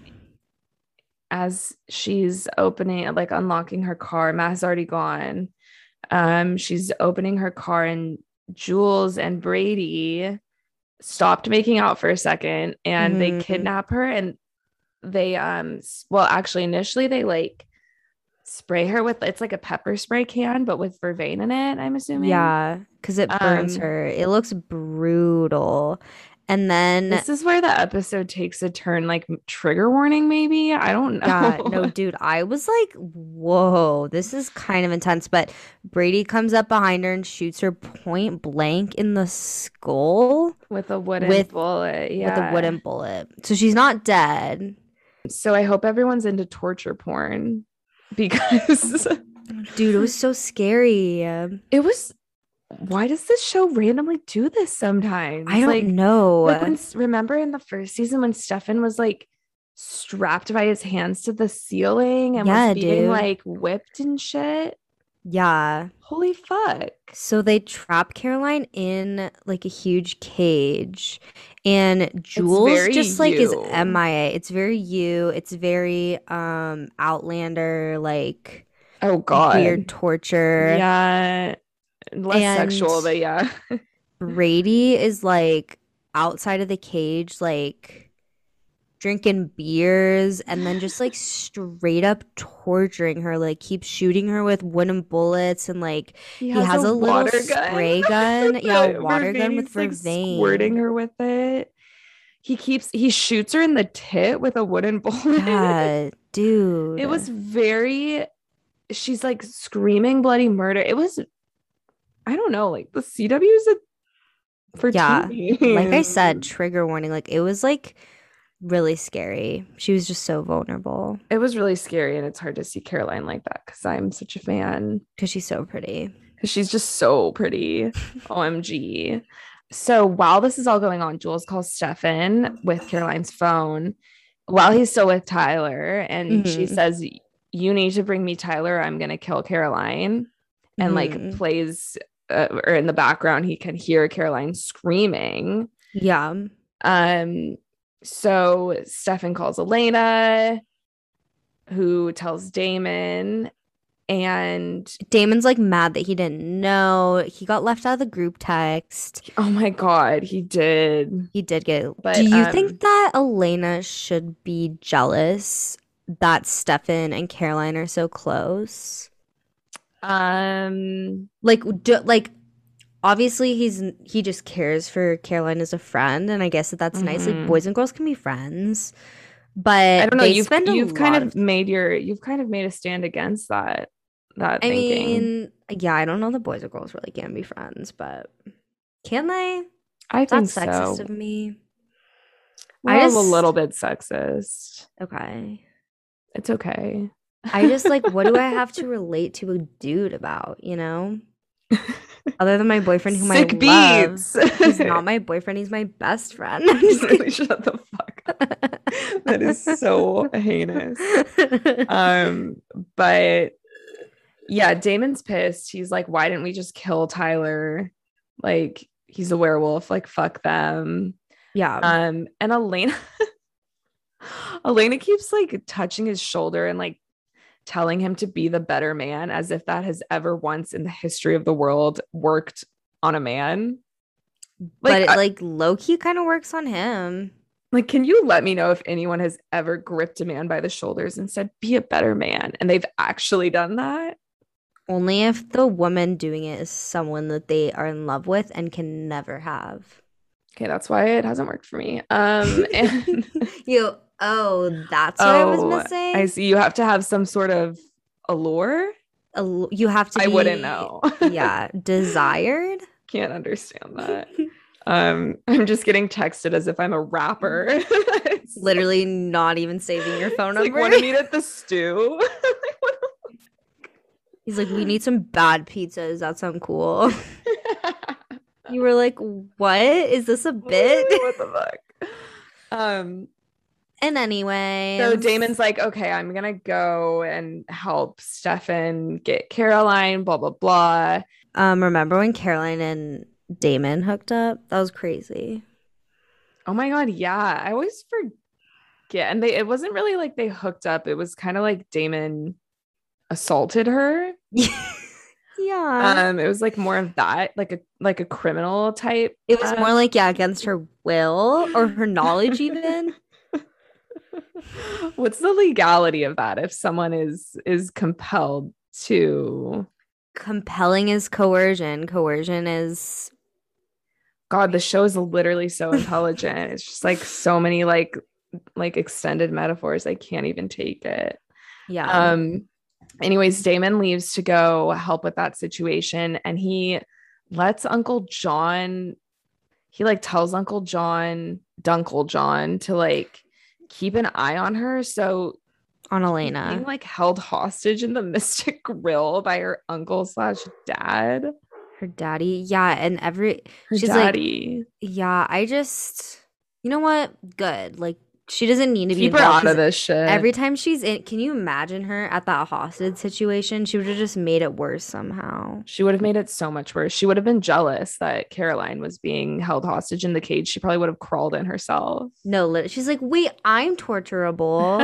as she's opening, like unlocking her car, Matt's already gone. Um, she's opening her car, and Jules and Brady stopped making out for a second, and Mhm. they kidnap her, and they um, s- well, actually, initially they like spray her with it's like a pepper spray can, but with vervain in it. I'm assuming. Yeah, because it burns Um, her. It looks brutal. And then, This is where the episode takes a turn, like trigger warning, maybe. I don't know. yeah, no, dude, I was like, whoa, this is kind of intense. But Brady comes up behind her and shoots her point blank in the skull With a wooden With- bullet. Yeah. with a wooden bullet. So she's not dead. So I hope everyone's into torture porn because Dude, it was so scary. it was. Why does this show randomly do this sometimes? I don't like, know. Like when, remember in the first season when Stefan was like strapped by his hands to the ceiling and Yeah, was being dude. like whipped and shit? Yeah. Holy fuck. So they trap Caroline in like a huge cage, and Jules very just like is you. M I A. It's very you. It's very um Outlander, like Oh god. weird torture. Yeah. Less And- sexual, but yeah. Brady is like outside of the cage, like drinking beers, and then just like straight up torturing her, like keeps shooting her with wooden bullets, and like He he has a, little water spray gun. Yeah, a That water gun with Vervain's, like, vervain. squirting her with it. He keeps he shoots her in the tit with a wooden bullet. Yeah, dude. It was very she's like screaming bloody murder. It was I don't know, like the C W is a for Yeah, teens. like I said, trigger warning. Like it was like really scary. She was just so vulnerable It was really scary, and it's hard to see Caroline like that because I'm such a fan. because she's so pretty. Because she's just so pretty. O M G. So while this is all going on, Jules calls Stefan with Caroline's phone while he's still with Tyler, and she Mhm. says, you need to bring me Tyler, I'm gonna kill Caroline. And like Mhm. plays uh, or in the background he can hear Caroline screaming. Yeah. Um so Stefan calls Elena, who tells Damon, and Damon's like mad that he didn't know. He got left out of the group text. oh my god, he did. He did get. But, Do you um, think that Elena should be jealous that Stefan and Caroline are so close? Um Like, do, like obviously he's he just cares for Caroline as a friend, and I guess that that's nice. Like, mhm. boys and girls can be friends, I but don't know. they You've spend a you've kind lot of of. made your you've kind of made a stand against that that I thinking. mean, yeah, I don't know that boys or girls really can be friends, but can they? I think That's sexist so. of me. Well, I a just little bit sexist. okay. It's okay. I just like, what do I have to relate to a dude about, you know? Other than my boyfriend whom Sick I love. beats. He's not my boyfriend, he's my best friend. I'm just Literally, shut the fuck up. That is so heinous. Um, but yeah, Damon's pissed. He's like, why didn't we just kill Tyler? Like, he's a werewolf. Like, fuck them. Yeah. Um, and Elena, Elena keeps like touching his shoulder and like telling him to be the better man, as if that has ever once in the history of the world worked on a man. But Like, it I- like low key kind of works on him. like, can you let me know if anyone has ever gripped a man by the shoulders and said, be a better man? And they've actually done that? Only if the woman doing it is someone that they are in love with and can never have. Okay, that's why it hasn't worked for me. Um, and You, oh, that's what I was oh, missing. I see. You have to have some sort of allure. A l- you have to I be, wouldn't know. yeah, desired. Can't understand that. Um, I'm just getting texted as if I'm a rapper. It's Literally not even saving your phone it's like, number. want to meet at the stew? Like, what He's like, we need some bad pizzas. That sound cool. the- You were like, what? Is this a bit? What the fuck? Um, And anyway, so Damon's like, okay, I'm gonna go and help Stefan get Caroline, blah blah blah. um, remember when Caroline and Damon hooked up? That was crazy. Oh my god, yeah. I always forget. And they it wasn't really like they hooked up. It was kind of like Damon assaulted her. Yeah. Um, it was like more of that, like a like a criminal type. It was uh, more like, yeah, against her will or her knowledge, even. What's the legality of that if someone is is compelled to? Compelling is coercion. Coercion is God, the show is literally so intelligent. It's just like so many like like extended metaphors. I can't even take it. yeah. Um anyways, Damon leaves to go help with that situation, and he lets Uncle John he like tells Uncle John, Dunkle John, to like keep an eye on her. So On she's Elena. being like held hostage in the Mystic Grill by her uncle slash dad. Her daddy. Yeah. And every Her she's daddy. like, yeah, I just, you know what? Good. Like, she doesn't need to be Keep her involved out of 'cause this shit. every time she's in, can you imagine her at that hostage situation? She would have just made it worse somehow. She would have made it so much worse. She would have been jealous that Caroline was being held hostage in the cage. She probably would have crawled in herself. No, lit- she's like, wait, I'm torturable.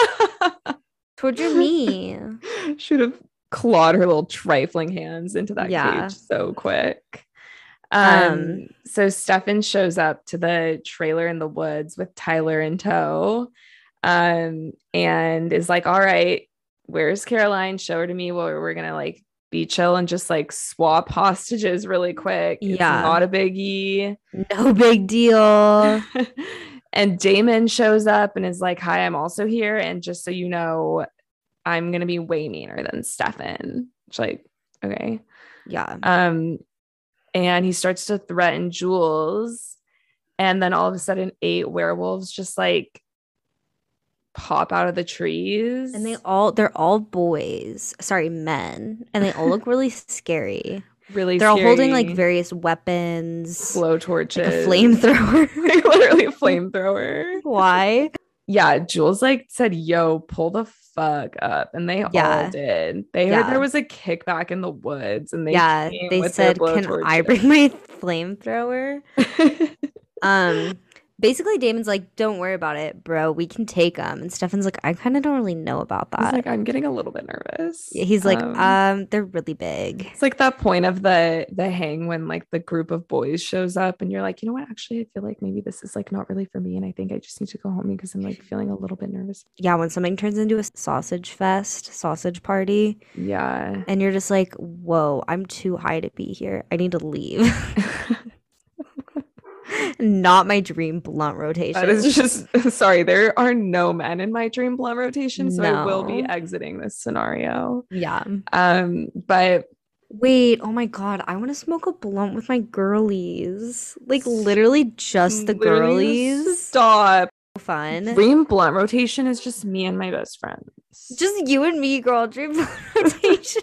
Torture me. Should have clawed her little trifling hands into that Yeah. cage so quick. Um, Um, so Stefan shows up to the trailer in the woods with Tyler in tow, um, and is like, all right, where's Caroline? Show her to me. Well, we're gonna like be chill and just like swap hostages really quick. It's Yeah. not a biggie. No big deal. And Damon shows up and is like, hi, I'm also here. And just so you know, I'm going to be way meaner than Stefan. It's like, okay. Yeah. Um, and he starts to threaten Jules. And then all of a sudden, eight werewolves just like pop out of the trees. And they all, they're all boys. Sorry, men. And they all look really scary. really They're all holding like scary. various weapons. blow torches. Like a flamethrower. Literally a flamethrower. Why? yeah, Jules like said, yo, pull the fuck up. And they Yeah. all did. They Yeah. heard there was a kickback in the woods and they Yeah, came they with their said, "Can blowtorch I shit." bring my flamethrower?" Um, basically Damon's like, "Don't worry about it, bro. We can take them." And Stefan's like, "I kind of don't really know about He's that." like, I'm getting a little bit nervous. He's like, Um, um, they're really big. It's like that point of the the hang when like the group of boys shows up and you're like, you know what? Actually, I feel like maybe this is like not really for me, and I think I just need to go home because I'm like feeling a little bit nervous. Yeah, when something turns into a sausage fest, sausage party, Yeah. and you're just like, whoa, I'm too high to be here. I need to leave. Not my dream blunt rotation. That is just sorry. There are no men in my dream blunt rotation, so I will be No. exiting this scenario. Yeah. Um, but Wait, oh my God, I want to smoke a blunt with my girlies. Like literally just the literally girlies. stop. Fun. Dream blunt rotation is just me and my best friends. Just you and me, girl. Dream blunt rotation.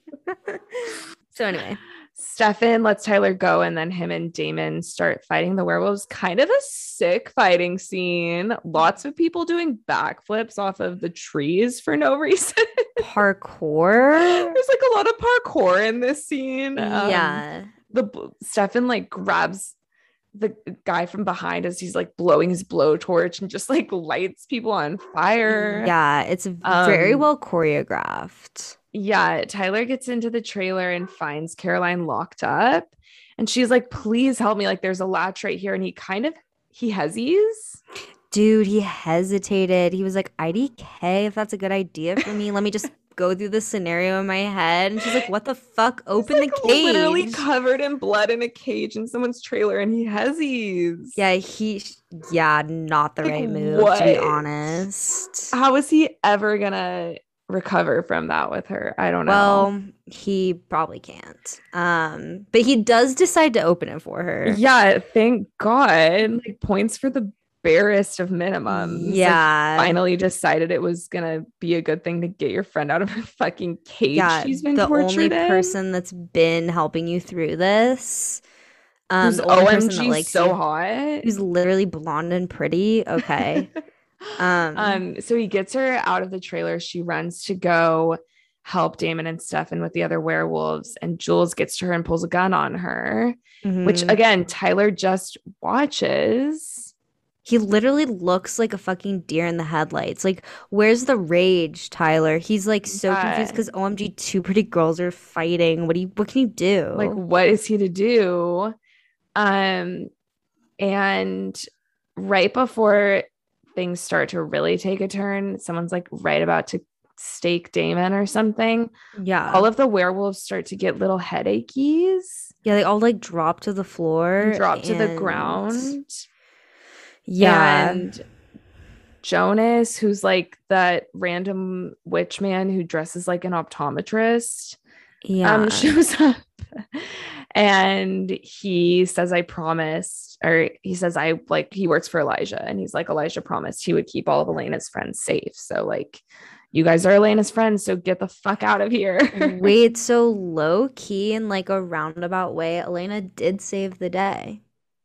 So anyway. Stefan lets Tyler go, and then him and Damon start fighting the werewolves. Kind of a sick fighting scene. Lots of people doing backflips off of the trees for no reason. Parkour. There's like a lot of parkour in this scene. Um, Yeah. The Stefan like grabs the guy from behind as he's like blowing his blowtorch and just like lights people on fire. Yeah, it's very Um, well choreographed. Yeah, Tyler gets into the trailer and finds Caroline locked up, and she's like, please help me, like there's a latch right here. And he kind of he hesies. Dude, he hesitated. He was like, I D K, if that's a good idea for me, let me just go through the scenario in my head. And she's like, what the fuck? Open He's, the like, cage. literally covered in blood in a cage in someone's trailer, and he hesies. Yeah, he yeah, not the Like, right move, to be what? honest. How is he ever gonna recover from that with her? I don't know. Well, he probably can't. Um, but he does decide to open it for her. Yeah, thank God. Like points for the barest of minimums. Like, Yeah. finally decided it was gonna be a good thing to get your friend out of her fucking cage. Yeah, She's been the only tortured in. person that's been helping you through this. Um, Who's the only person that O M G likes so you, hot. who's literally blonde and pretty. Okay. Um, um, so he gets her out of the trailer. She runs to go help Damon and Stefan with the other werewolves, and Jules gets to her and pulls a gun on her, which mhm. again, Tyler just watches. He literally looks like a fucking deer in the headlights. Like, where's the rage, Tyler? He's like so Yeah. confused because O M G, two pretty girls are fighting. What do you? What can you do? Like, what is he to do? Um, and right before things start to really take a turn, someone's like right about to stake Damon or something. yeah, All of the werewolves start to get little headachy,s yeah. They all like drop to the floor, and drop to the and- ground. Yeah, And Jonas, who's like that random witch man who dresses like an optometrist, yeah. um, shows up. And he says, I promised, or he says, I like, he works for Elijah. And he's like, Elijah promised he would keep all of Elena's friends safe. So, like, you guys are Elena's friends. So get the fuck out of here. Wait, so low key in like a roundabout way, Elena did save the day.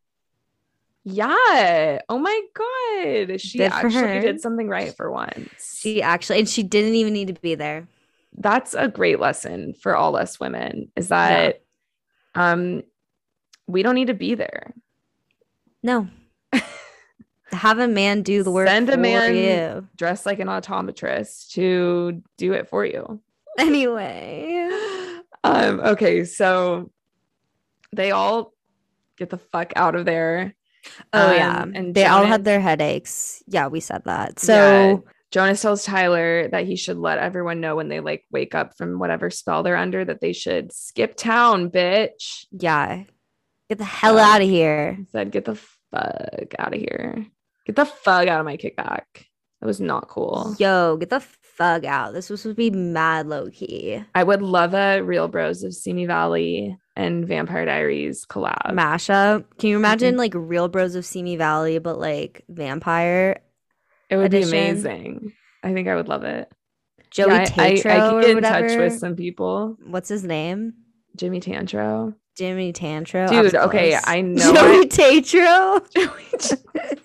Yeah. Oh my God. She Good for actually her. did something right for once. She actually, and she didn't even need to be there. That's a great lesson for all us women, is that um we don't need to be there. No. Have a man do the work Send a for man you. dressed like an optometrist to do it for you. Anyway. Um, okay, so they all get the fuck out of there. Oh Um, yeah. and They all Jonas- had their headaches. Yeah, we said that. So Yeah. Jonas tells Tyler that he should let everyone know when they like wake up from whatever spell they're under that they should skip town, bitch. yeah. Get the hell Yeah. out of here. He said, get the fuck out of here. Get the fuck out of my kickback. That was not cool. Yo, get the fuck out. This was supposed to be mad low key. I would love a Real Bros of Simi Valley and Vampire Diaries collab. Mashup. Can you imagine Mhm. like Real Bros of Simi Valley, but like vampire? It would edition. be amazing. I think I would love it. Joey Yeah, I, I, Tatro I could or get in whatever. touch with some people. What's his name? Jimmy Tantro. Jimmy Tantro. Dude, okay, I know Joey I- Tatro.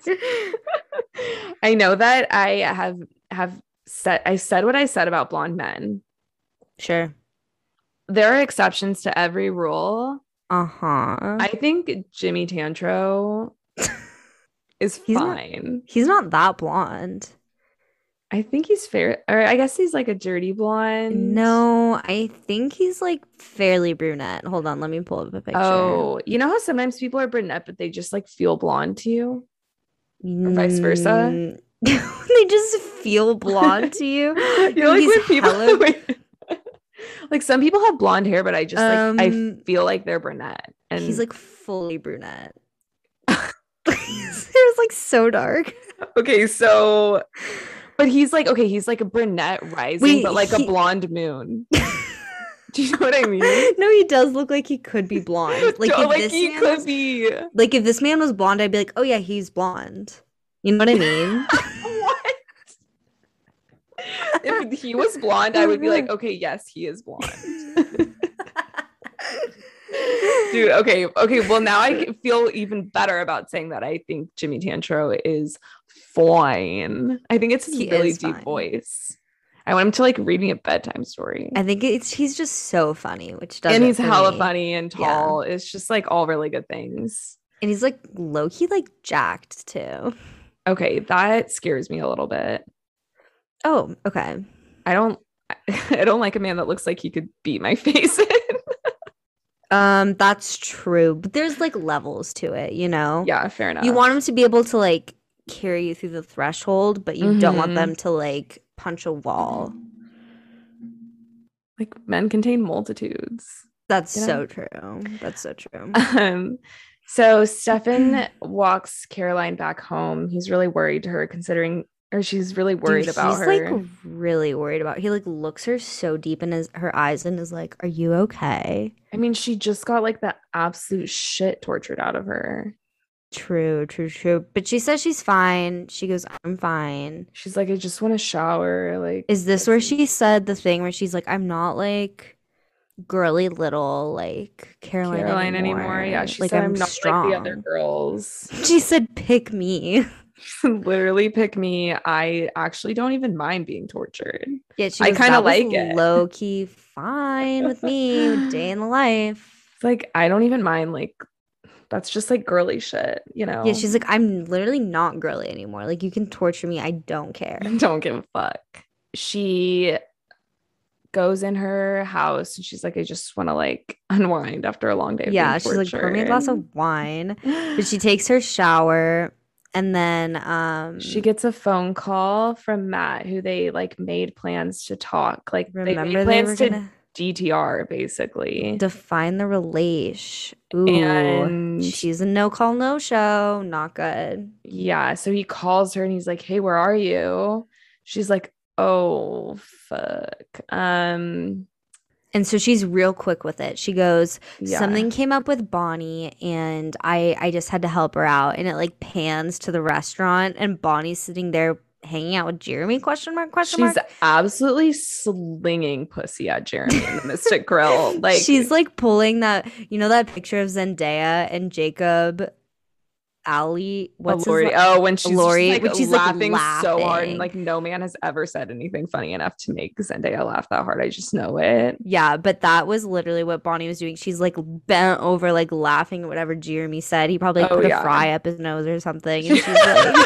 I know that I have have said I said what I said about blonde men. Sure. There are exceptions to every rule. Uh-huh. I think Jimmy Tantro is He's not- fine. He's not that blonde. I think he's fair, or I guess he's like a dirty blonde. No, I think he's like fairly brunette. Hold on, let me pull up a picture. Oh, you know how sometimes people are brunette, but they just like feel blonde to you, or vice versa. Mm, they just feel blonde to you. You know, like He's when people, hella- wait. Like some people have blonde hair, but I just like I Um, feel like they're brunette, and He's like fully brunette. His hair is like so dark. okay, so, but he's like okay, he's like a brunette rising, Wait, but like he- a blonde moon. Do you know what I mean? No, he does look like he could be blonde. Like, No, if like this he man could was, be. like if this man was blonde, I'd be like, oh yeah, he's blonde. You know what I mean? What? If he was blonde, I would be like, okay, yes, he is blonde. Dude, okay, okay. Well, now I feel even better about saying that I think Jimmy Tantro is fine. I think it's his He really is deep fine. voice. I want him to like read me a bedtime story. I think it's he's just so funny, which does And it he's for hella me. funny and Yeah. tall. It's just like all really good things. And he's like low key like jacked too. Okay, that scares me a little bit. Oh, okay. I don't I don't like a man that looks like he could beat my face in. Um, that's true. But there's like levels to it, you know? Yeah, fair enough. You want him to be able to like carry you through the threshold, but you don't want Mhm. them to like punch a wall. like men contain multitudes. That's You know? so true. That's so true. Um, so Stefan walks Caroline back home. He's really worried to her, considering, or she's really worried Dude, about he's her. like really worried about. He like looks her so deep in his her eyes and is like, "Are you okay?" I mean, she just got like the absolute shit tortured out of her. True, true, true. But she says she's fine. She goes, "I'm fine." She's like, I just want to shower. Like, Is this where she said the thing where she's like, "I'm not like girly little like Caroline, Caroline anymore. anymore? Yeah, she like said, I'm I'm not strong." like the other girls. She said, "Pick me." Literally pick me. I actually don't even mind being tortured. Yeah, she I goes, kinda "That was like it." low key fine with me. Day in the life. It's like, I don't even mind. Like, that's just like girly shit, you know? Yeah, she's like, "I'm literally not girly anymore. Like, you can torture me. I don't care." don't give a fuck. She goes in her house and she's like, I just want to like unwind after a long day of Yeah, being she's like, "Pour me a glass tortured." of wine." But she takes her shower and then um she gets a phone call from Matt, who they like made plans to talk. Like they remember made they plans were to gonna D T R basically. define the relation. Ooh, And- she's a no call, no show. Not good. Yeah, so he calls her and he's like, hey, where are you? She's like, oh fuck. Um And so she's real quick with it. She goes, yeah. something came up with Bonnie and I I just had to help her out. And it like pans to the restaurant and Bonnie's sitting there hanging out with Jeremy, question mark, question She's mark. absolutely slinging pussy at Jeremy in the Mystic Grill. Like She's like pulling that, you know, that picture of Zendaya and Jacob Ali. What's his Lori. la- Oh, when she's Lori, just, like, when she's, like, laughing, so hard, laughing. and like no man has ever said anything funny enough to make Zendaya laugh that hard. I just know it. Yeah, but that was literally what Bonnie was doing. She's like bent over, like laughing at whatever Jeremy said. He probably like, Oh, put yeah. a fry up his nose or something. And she's like,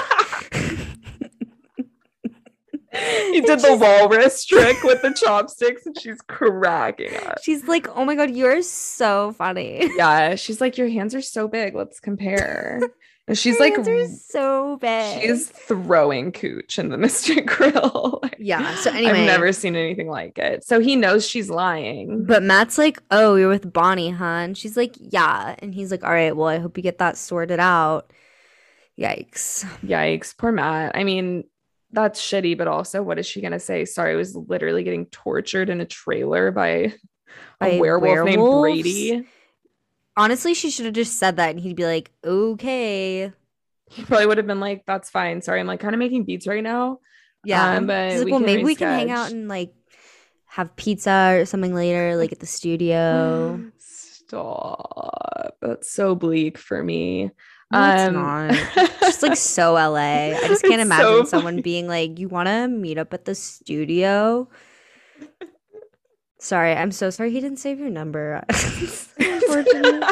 He did the walrus trick with the chopsticks, and she's cracking up. she's like, "Oh my god, you're so funny." Yeah, she's like, your hands are so big. Let's compare. And she's Her like, hands are so big. she's throwing cooch in the Mystic Grill. Like, Yeah, so anyway. I've never seen anything like it. So he knows she's lying. But Matt's like, "Oh, you're with Bonnie, huh?" And she's like, "Yeah." And he's like, "All right, well, I hope you get that sorted out." Yikes. Yikes, poor Matt. I mean, that's shitty, but also, what is she gonna say? Sorry, I was literally getting tortured in a trailer by, By a werewolf named werewolves? Brady. Honestly, she should have just said that and he'd be like, "Okay." He probably would have been like, "That's fine. Sorry, I'm like kind of making beats right now." Yeah. Um, but He's like, we "Well, can maybe we can hang reschedule." out and like have pizza or something later, like at the studio." Stop. That's so bleak for me. No, it's Um, not. Just like so L A. I just can't It's imagine so someone funny. being like, "You want to meet up at the studio?" Sorry, I'm so sorry he didn't save your number. Unfortunately.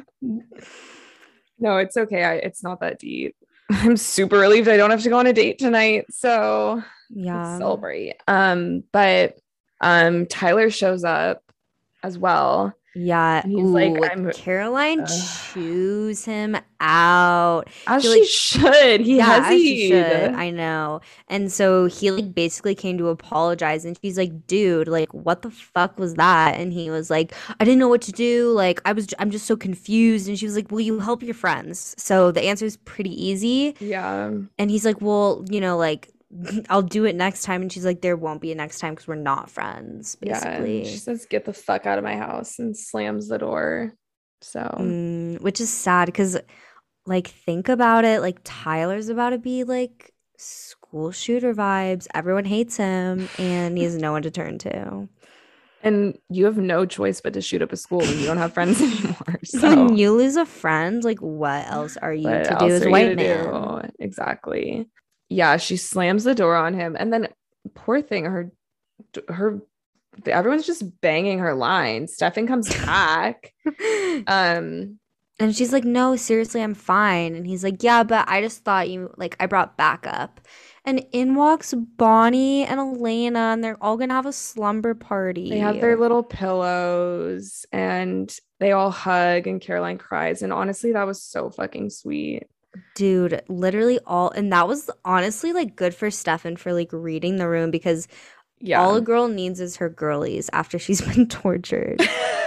No, it's okay. I, it's not that deep. I'm super relieved I don't have to go on a date tonight. So let's Yeah. celebrate. Um, but um, Tyler shows up as well. Yeah. And he's Ooh, like, I'm Caroline uh, chews him out. as He she like should. He Yeah, as she should. hesied. I know. And so he like basically came to apologize and she's like, "Dude, like what the fuck was that?" And he was like, "I didn't know what to do. Like I was I'm just so confused." And she was like, "Will you help your friends?" So the answer is pretty easy. Yeah. And he's like, "Well, you know, like I'll do it next time." And she's like, "There won't be a next time because we're not friends," Yeah. basically. She says, "Get the fuck out of my house," and slams the door. So Mm, which is sad because like think about it, like Tyler's about to be like school shooter vibes. Everyone hates him and he has no one to turn to. and you have no choice but to shoot up a school when you don't have friends anymore. So When you lose a friend, like what else are you what to do else as are a you white to man? do? Exactly. Yeah, she slams the door on him, and then poor thing, her her everyone's just banging her line. Stefan comes back. Um, And she's like, "No, seriously, I'm fine." And he's like, "Yeah, but I just thought you like I brought backup." And in walks Bonnie and Elena, and they're all gonna have a slumber party. they have their little pillows and they all hug, and Caroline cries. And honestly, that was so fucking sweet. Dude, literally all, and that was honestly like good for Stefan for like reading the room because Yeah. all a girl needs is her girlies after she's been tortured.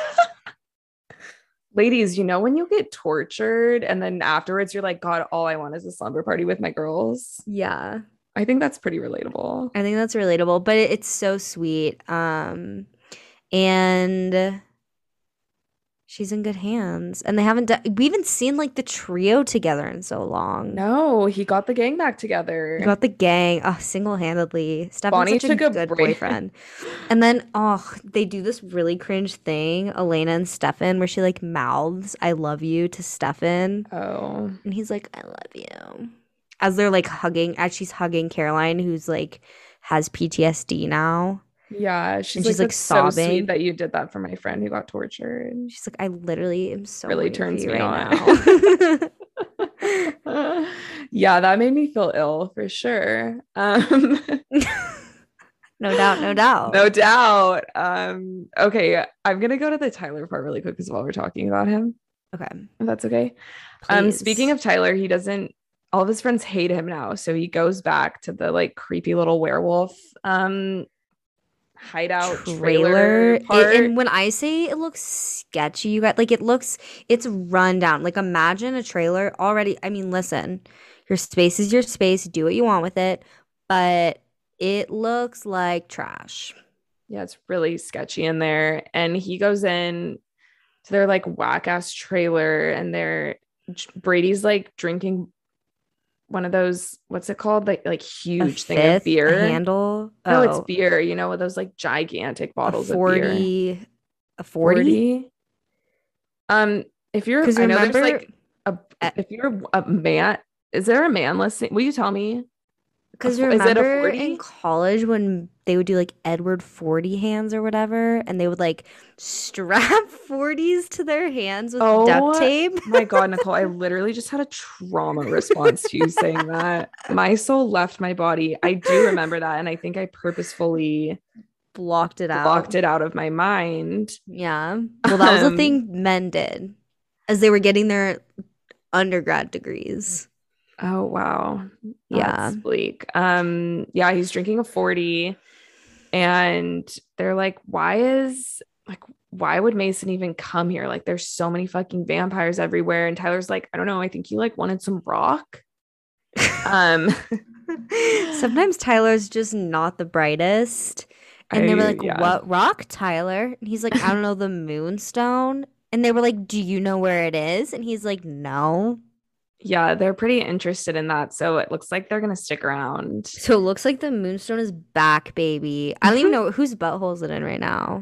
Ladies, you know when you get tortured and then afterwards you're like, God, all I want is a slumber party with my girls. Yeah. I think that's pretty relatable. I think that's relatable, but it, it's so sweet. Um, and she's in good hands. And they haven't done, we haven't seen like the trio together in so long. No, he got the gang back together. Got the gang, oh, single-handedly. Stefan's Bonnie such a took a good break. boyfriend. And then, oh, they do this really cringe thing, Elena and Stefan, where she like mouths "I love you" to Stefan, Oh, and he's like, "I love you," as they're like hugging, as she's hugging Caroline, who's like has P T S D now. yeah. She's And like, she's, like, "That's so sobbing. sweet that you did that for my friend who got tortured." She's like, "I literally am so Really waiting for turns you me right on. now." Yeah, that made me feel ill for sure. Um, No doubt, no doubt. no doubt. Um, okay, I'm gonna go to the Tyler part really quick because while we're talking about him, Okay, if that's okay. Um, please. speaking of Tyler, he doesn't. All of his friends hate him now, so he goes back to the like creepy little werewolf um hideout trailer, trailer, It- part. and when I say it looks sketchy, you got like it looks, it's run down. Like imagine a trailer already. I mean, listen, your space is your space. Do what you want with it, but it looks like trash. Yeah, it's really sketchy in there. And he goes in to their like whack ass trailer, and they're Brady's like drinking one of those, what's it called? Like like huge A thing of fifth, beer. a handle. No, Oh, it's beer, you know, with those like gigantic bottles a of beer. forty, a forty. Um, if you're, Because I know remember, there's like a, if you're a man, is there a man listening? Will you tell me? because fo- is it a remember forty? in college when they would do like Edward forty hands or whatever, and they would like strap forties to their hands with Oh, duct tape. My God, Nicole, I literally just had a trauma response to you saying that. My soul left my body. I do remember that, and I think I purposefully Blocked it out. blocked it out of my mind. Yeah. Well, that was the Um, thing men did as they were getting their undergrad degrees. Oh wow. Yeah. That's bleak. Um, yeah, he's drinking a forty, and they're like, why is like why would Mason even come here? Like, there's so many fucking vampires everywhere. And Tyler's like, I don't know, I think you like wanted some rock. Um Sometimes Tyler's just not the brightest. And they were I- like, yeah. "What rock, Tyler?" And he's like, "I don't know, the moonstone." And they were like, "Do you know where it is?" And he's like, "No." Yeah, they're pretty interested in that. So it looks like they're gonna stick around. So it looks like the moonstone is back, baby. I don't even know whose butthole is it in right now.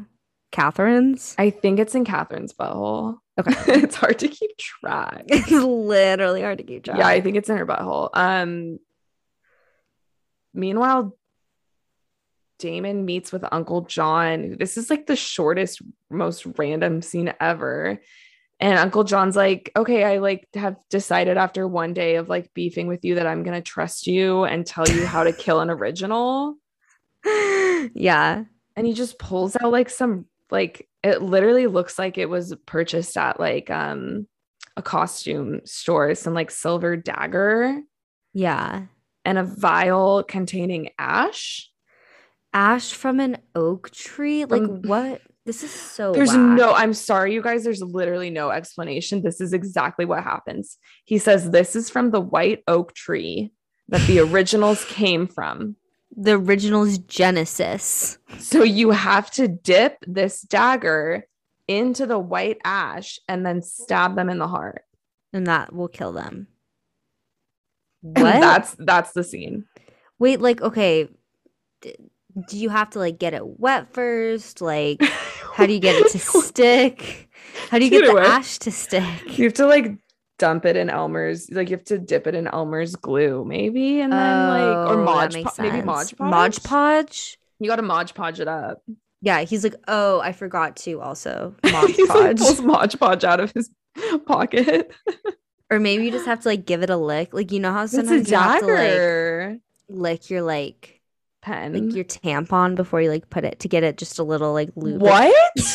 Catherine's? I think it's in Catherine's butthole. Okay. It's hard to keep track. It's literally hard to keep track. Yeah, I think it's in her butthole. Um, meanwhile, Damon meets with Uncle John. This is like the shortest, most random scene ever. And Uncle John's like, okay, I like have decided after one day of like beefing with you that I'm gonna trust you and tell you how to kill an original. Yeah. And he just pulls out like some like it literally looks like it was purchased at like um a costume store, some like silver dagger Yeah. and a vial containing ash. Ash from an oak tree? Like Um, what? This is so There's whack. no, I'm sorry, you guys. There's literally no explanation. This is exactly what happens. He says this is from the white oak tree that the originals came from. The original's Genesis. So you have to dip this dagger into the white ash and then stab them in the heart. And that will kill them. And What? that's that's the scene. Wait, like, okay. d- Do you have to like get it wet first? Like, how do you get it to stick? How do you get Either the way. ash to stick? You have to like dump it in Elmer's, like you have to dip it in Elmer's glue, maybe, and then like or Oh, that Mod makes Podge, maybe sense. Mod Podge. Mod Podge? You got to Mod Podge it up. Yeah, he's like, oh, I forgot to also Mod He's like Podge. pulls Mod Podge out of his pocket. Or maybe you just have to like give it a lick. Like, you know how It's a sometimes you have to like dagger lick your like pen. like your tampon before you like put it to get it just a little like lube. What?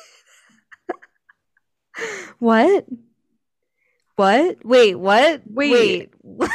What? What? Wait, what? Wait. Wait.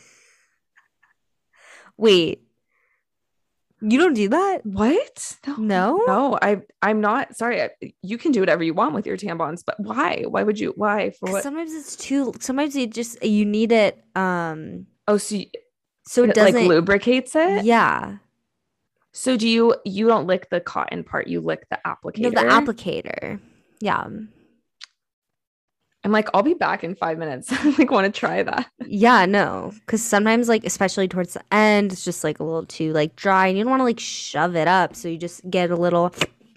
Wait. You don't do that? What? No? No, I I'm not sorry. I, you can do whatever you want with your tampons, but why? Why would you? Why? For 'Cause what? sometimes it's too sometimes you just you need it um Oh, so you, so it it like doesn't lubricates it? Yeah. So do you you don't lick the cotton part, you lick the applicator? No, the applicator. Yeah. I'm like, I'll be back in five minutes. I like want to try that. Yeah, no. Because sometimes like especially towards the end, it's just like a little too like dry and you don't want to like shove it up. So you just get a little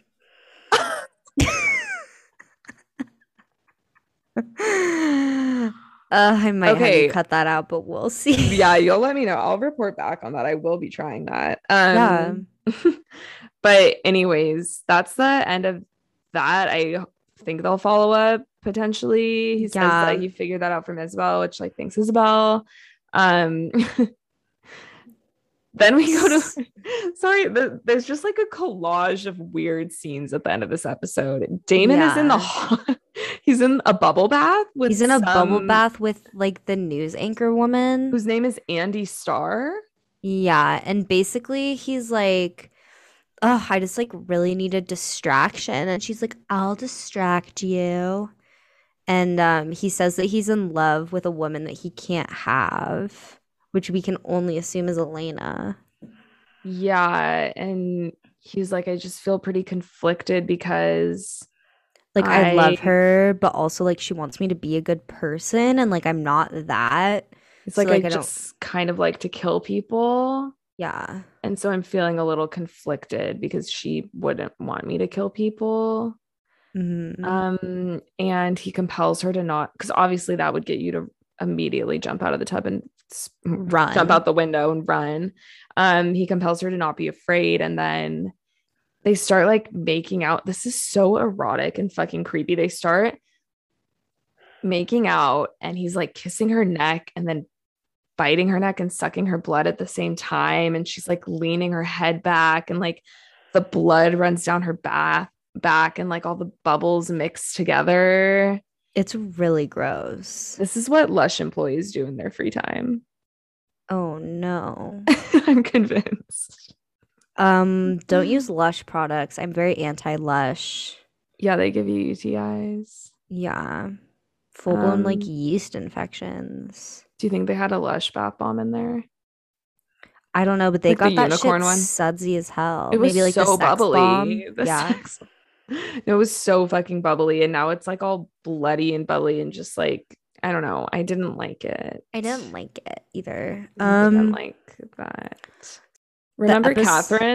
Uh, I might have Okay. you cut that out, but we'll see. Yeah, you'll let me know. I'll report back on that. I will be trying that. Um Yeah. but anyways, that's the end of that. I think they'll follow up potentially. He says Yeah. that he figured that out from Isabel, which like thanks Isabel. Um then we go to sorry, the, there's just like a collage of weird scenes at the end of this episode. Damon is in the Yeah. hot, he's in a bubble bath with He's in a bubble some- bath with like the news anchor woman. whose name is Andy Starr. Yeah, and basically he's like, oh, I just like really need a distraction. And she's like, I'll distract you. And um, he says that he's in love with a woman that he can't have, which we can only assume is Elena. Yeah, and he's like, I just feel pretty conflicted because Like, I, love I- her, but also like she wants me to be a good person, and like I'm not that. it's So, like, like, I I don't- just kind of like to kill people. Yeah. And so I'm feeling a little conflicted because she wouldn't want me to kill people. Mhm. Um, and he compels her to not, because obviously that would get you to immediately jump out of the tub and s- Run. jump out the window and run. Um, he compels her to not be afraid, and then they start like making out. This is so erotic and fucking creepy. They start making out, and he's like kissing her neck and then biting her neck and sucking her blood at the same time. And she's like leaning her head back, and like the blood runs down her back back and like all the bubbles mix together. It's really gross. This is what Lush employees do in their free time. Oh no. I'm convinced. Um, don't use Lush products. I'm very anti-Lush. Yeah, they give you U T Is. Yeah. Full blown like Um, yeast infections. Do you think they had a Lush bath bomb in there? I don't know, but they like the got that unicorn shit one? sudsy as hell. It was Maybe like the so sex bubbly. bomb. The Yeah. sex- No, it was so fucking bubbly, and now it's like all bloody and bubbly and just like I don't know. I didn't like it. I didn't like it either. I didn't Um, like that. Remember epis- Catherine?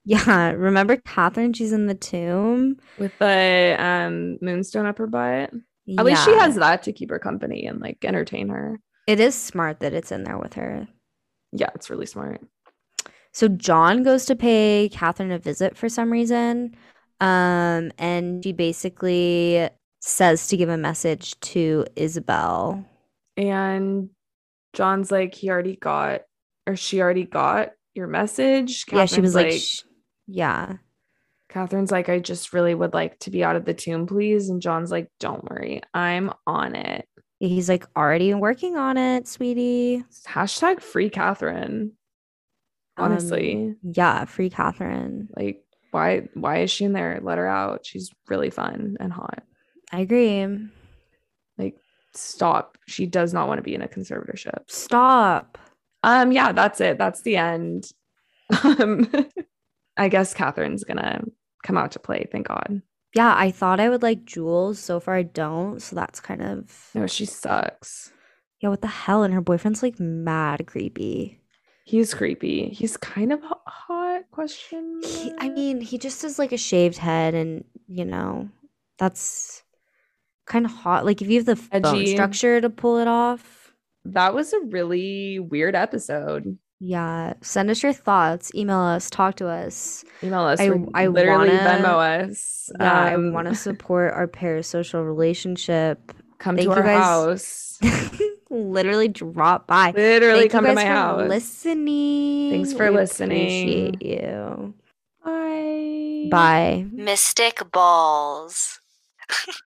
Yeah, remember Catherine? She's in the tomb. with the um moonstone up her butt. At least she Yeah. has that to keep her company and like entertain her. It is smart that it's in there with her. Yeah, it's really smart. So John goes to pay Catherine a visit for some reason. Um, and she basically says to give a message to Isabel. And John's like, he already got, or she already got your message. Yeah, she was Catherine's like, like, sh- yeah. Catherine's like, I just really would like to be out of the tomb, please. And John's like, don't worry, I'm on it. He's like, already working on it, sweetie. Hashtag free Catherine. Honestly, Um, yeah, free Catherine. like, why why is she in there? Let her out. She's really fun and hot. I agree. Like, stop. She does not want to be in a conservatorship. Stop. Um, yeah, that's it. That's the end. Um, I guess Catherine's gonna come out to play, thank God. Yeah, I thought I would like Jules. So far, I don't. So that's kind of, No, she sucks. yeah, what the hell? And her boyfriend's like mad creepy. He's creepy. He's kind of ho- hot, question He, I mark. mean, he just has like a shaved head, and you know, that's kind of hot. Like if you have the bone Edgy. structure to pull it off. That was a really weird episode. Yeah, send us your thoughts, email us, talk to us. Email us. I- We're I literally wanna- Venmo us. Yeah, I Um, want to support our parasocial relationship. come Thank to you our guys. house. Literally drop by. Literally Thank come you to guys my for house. listening. Thanks for We listening. Appreciate you. Bye. Bye. Mystic balls.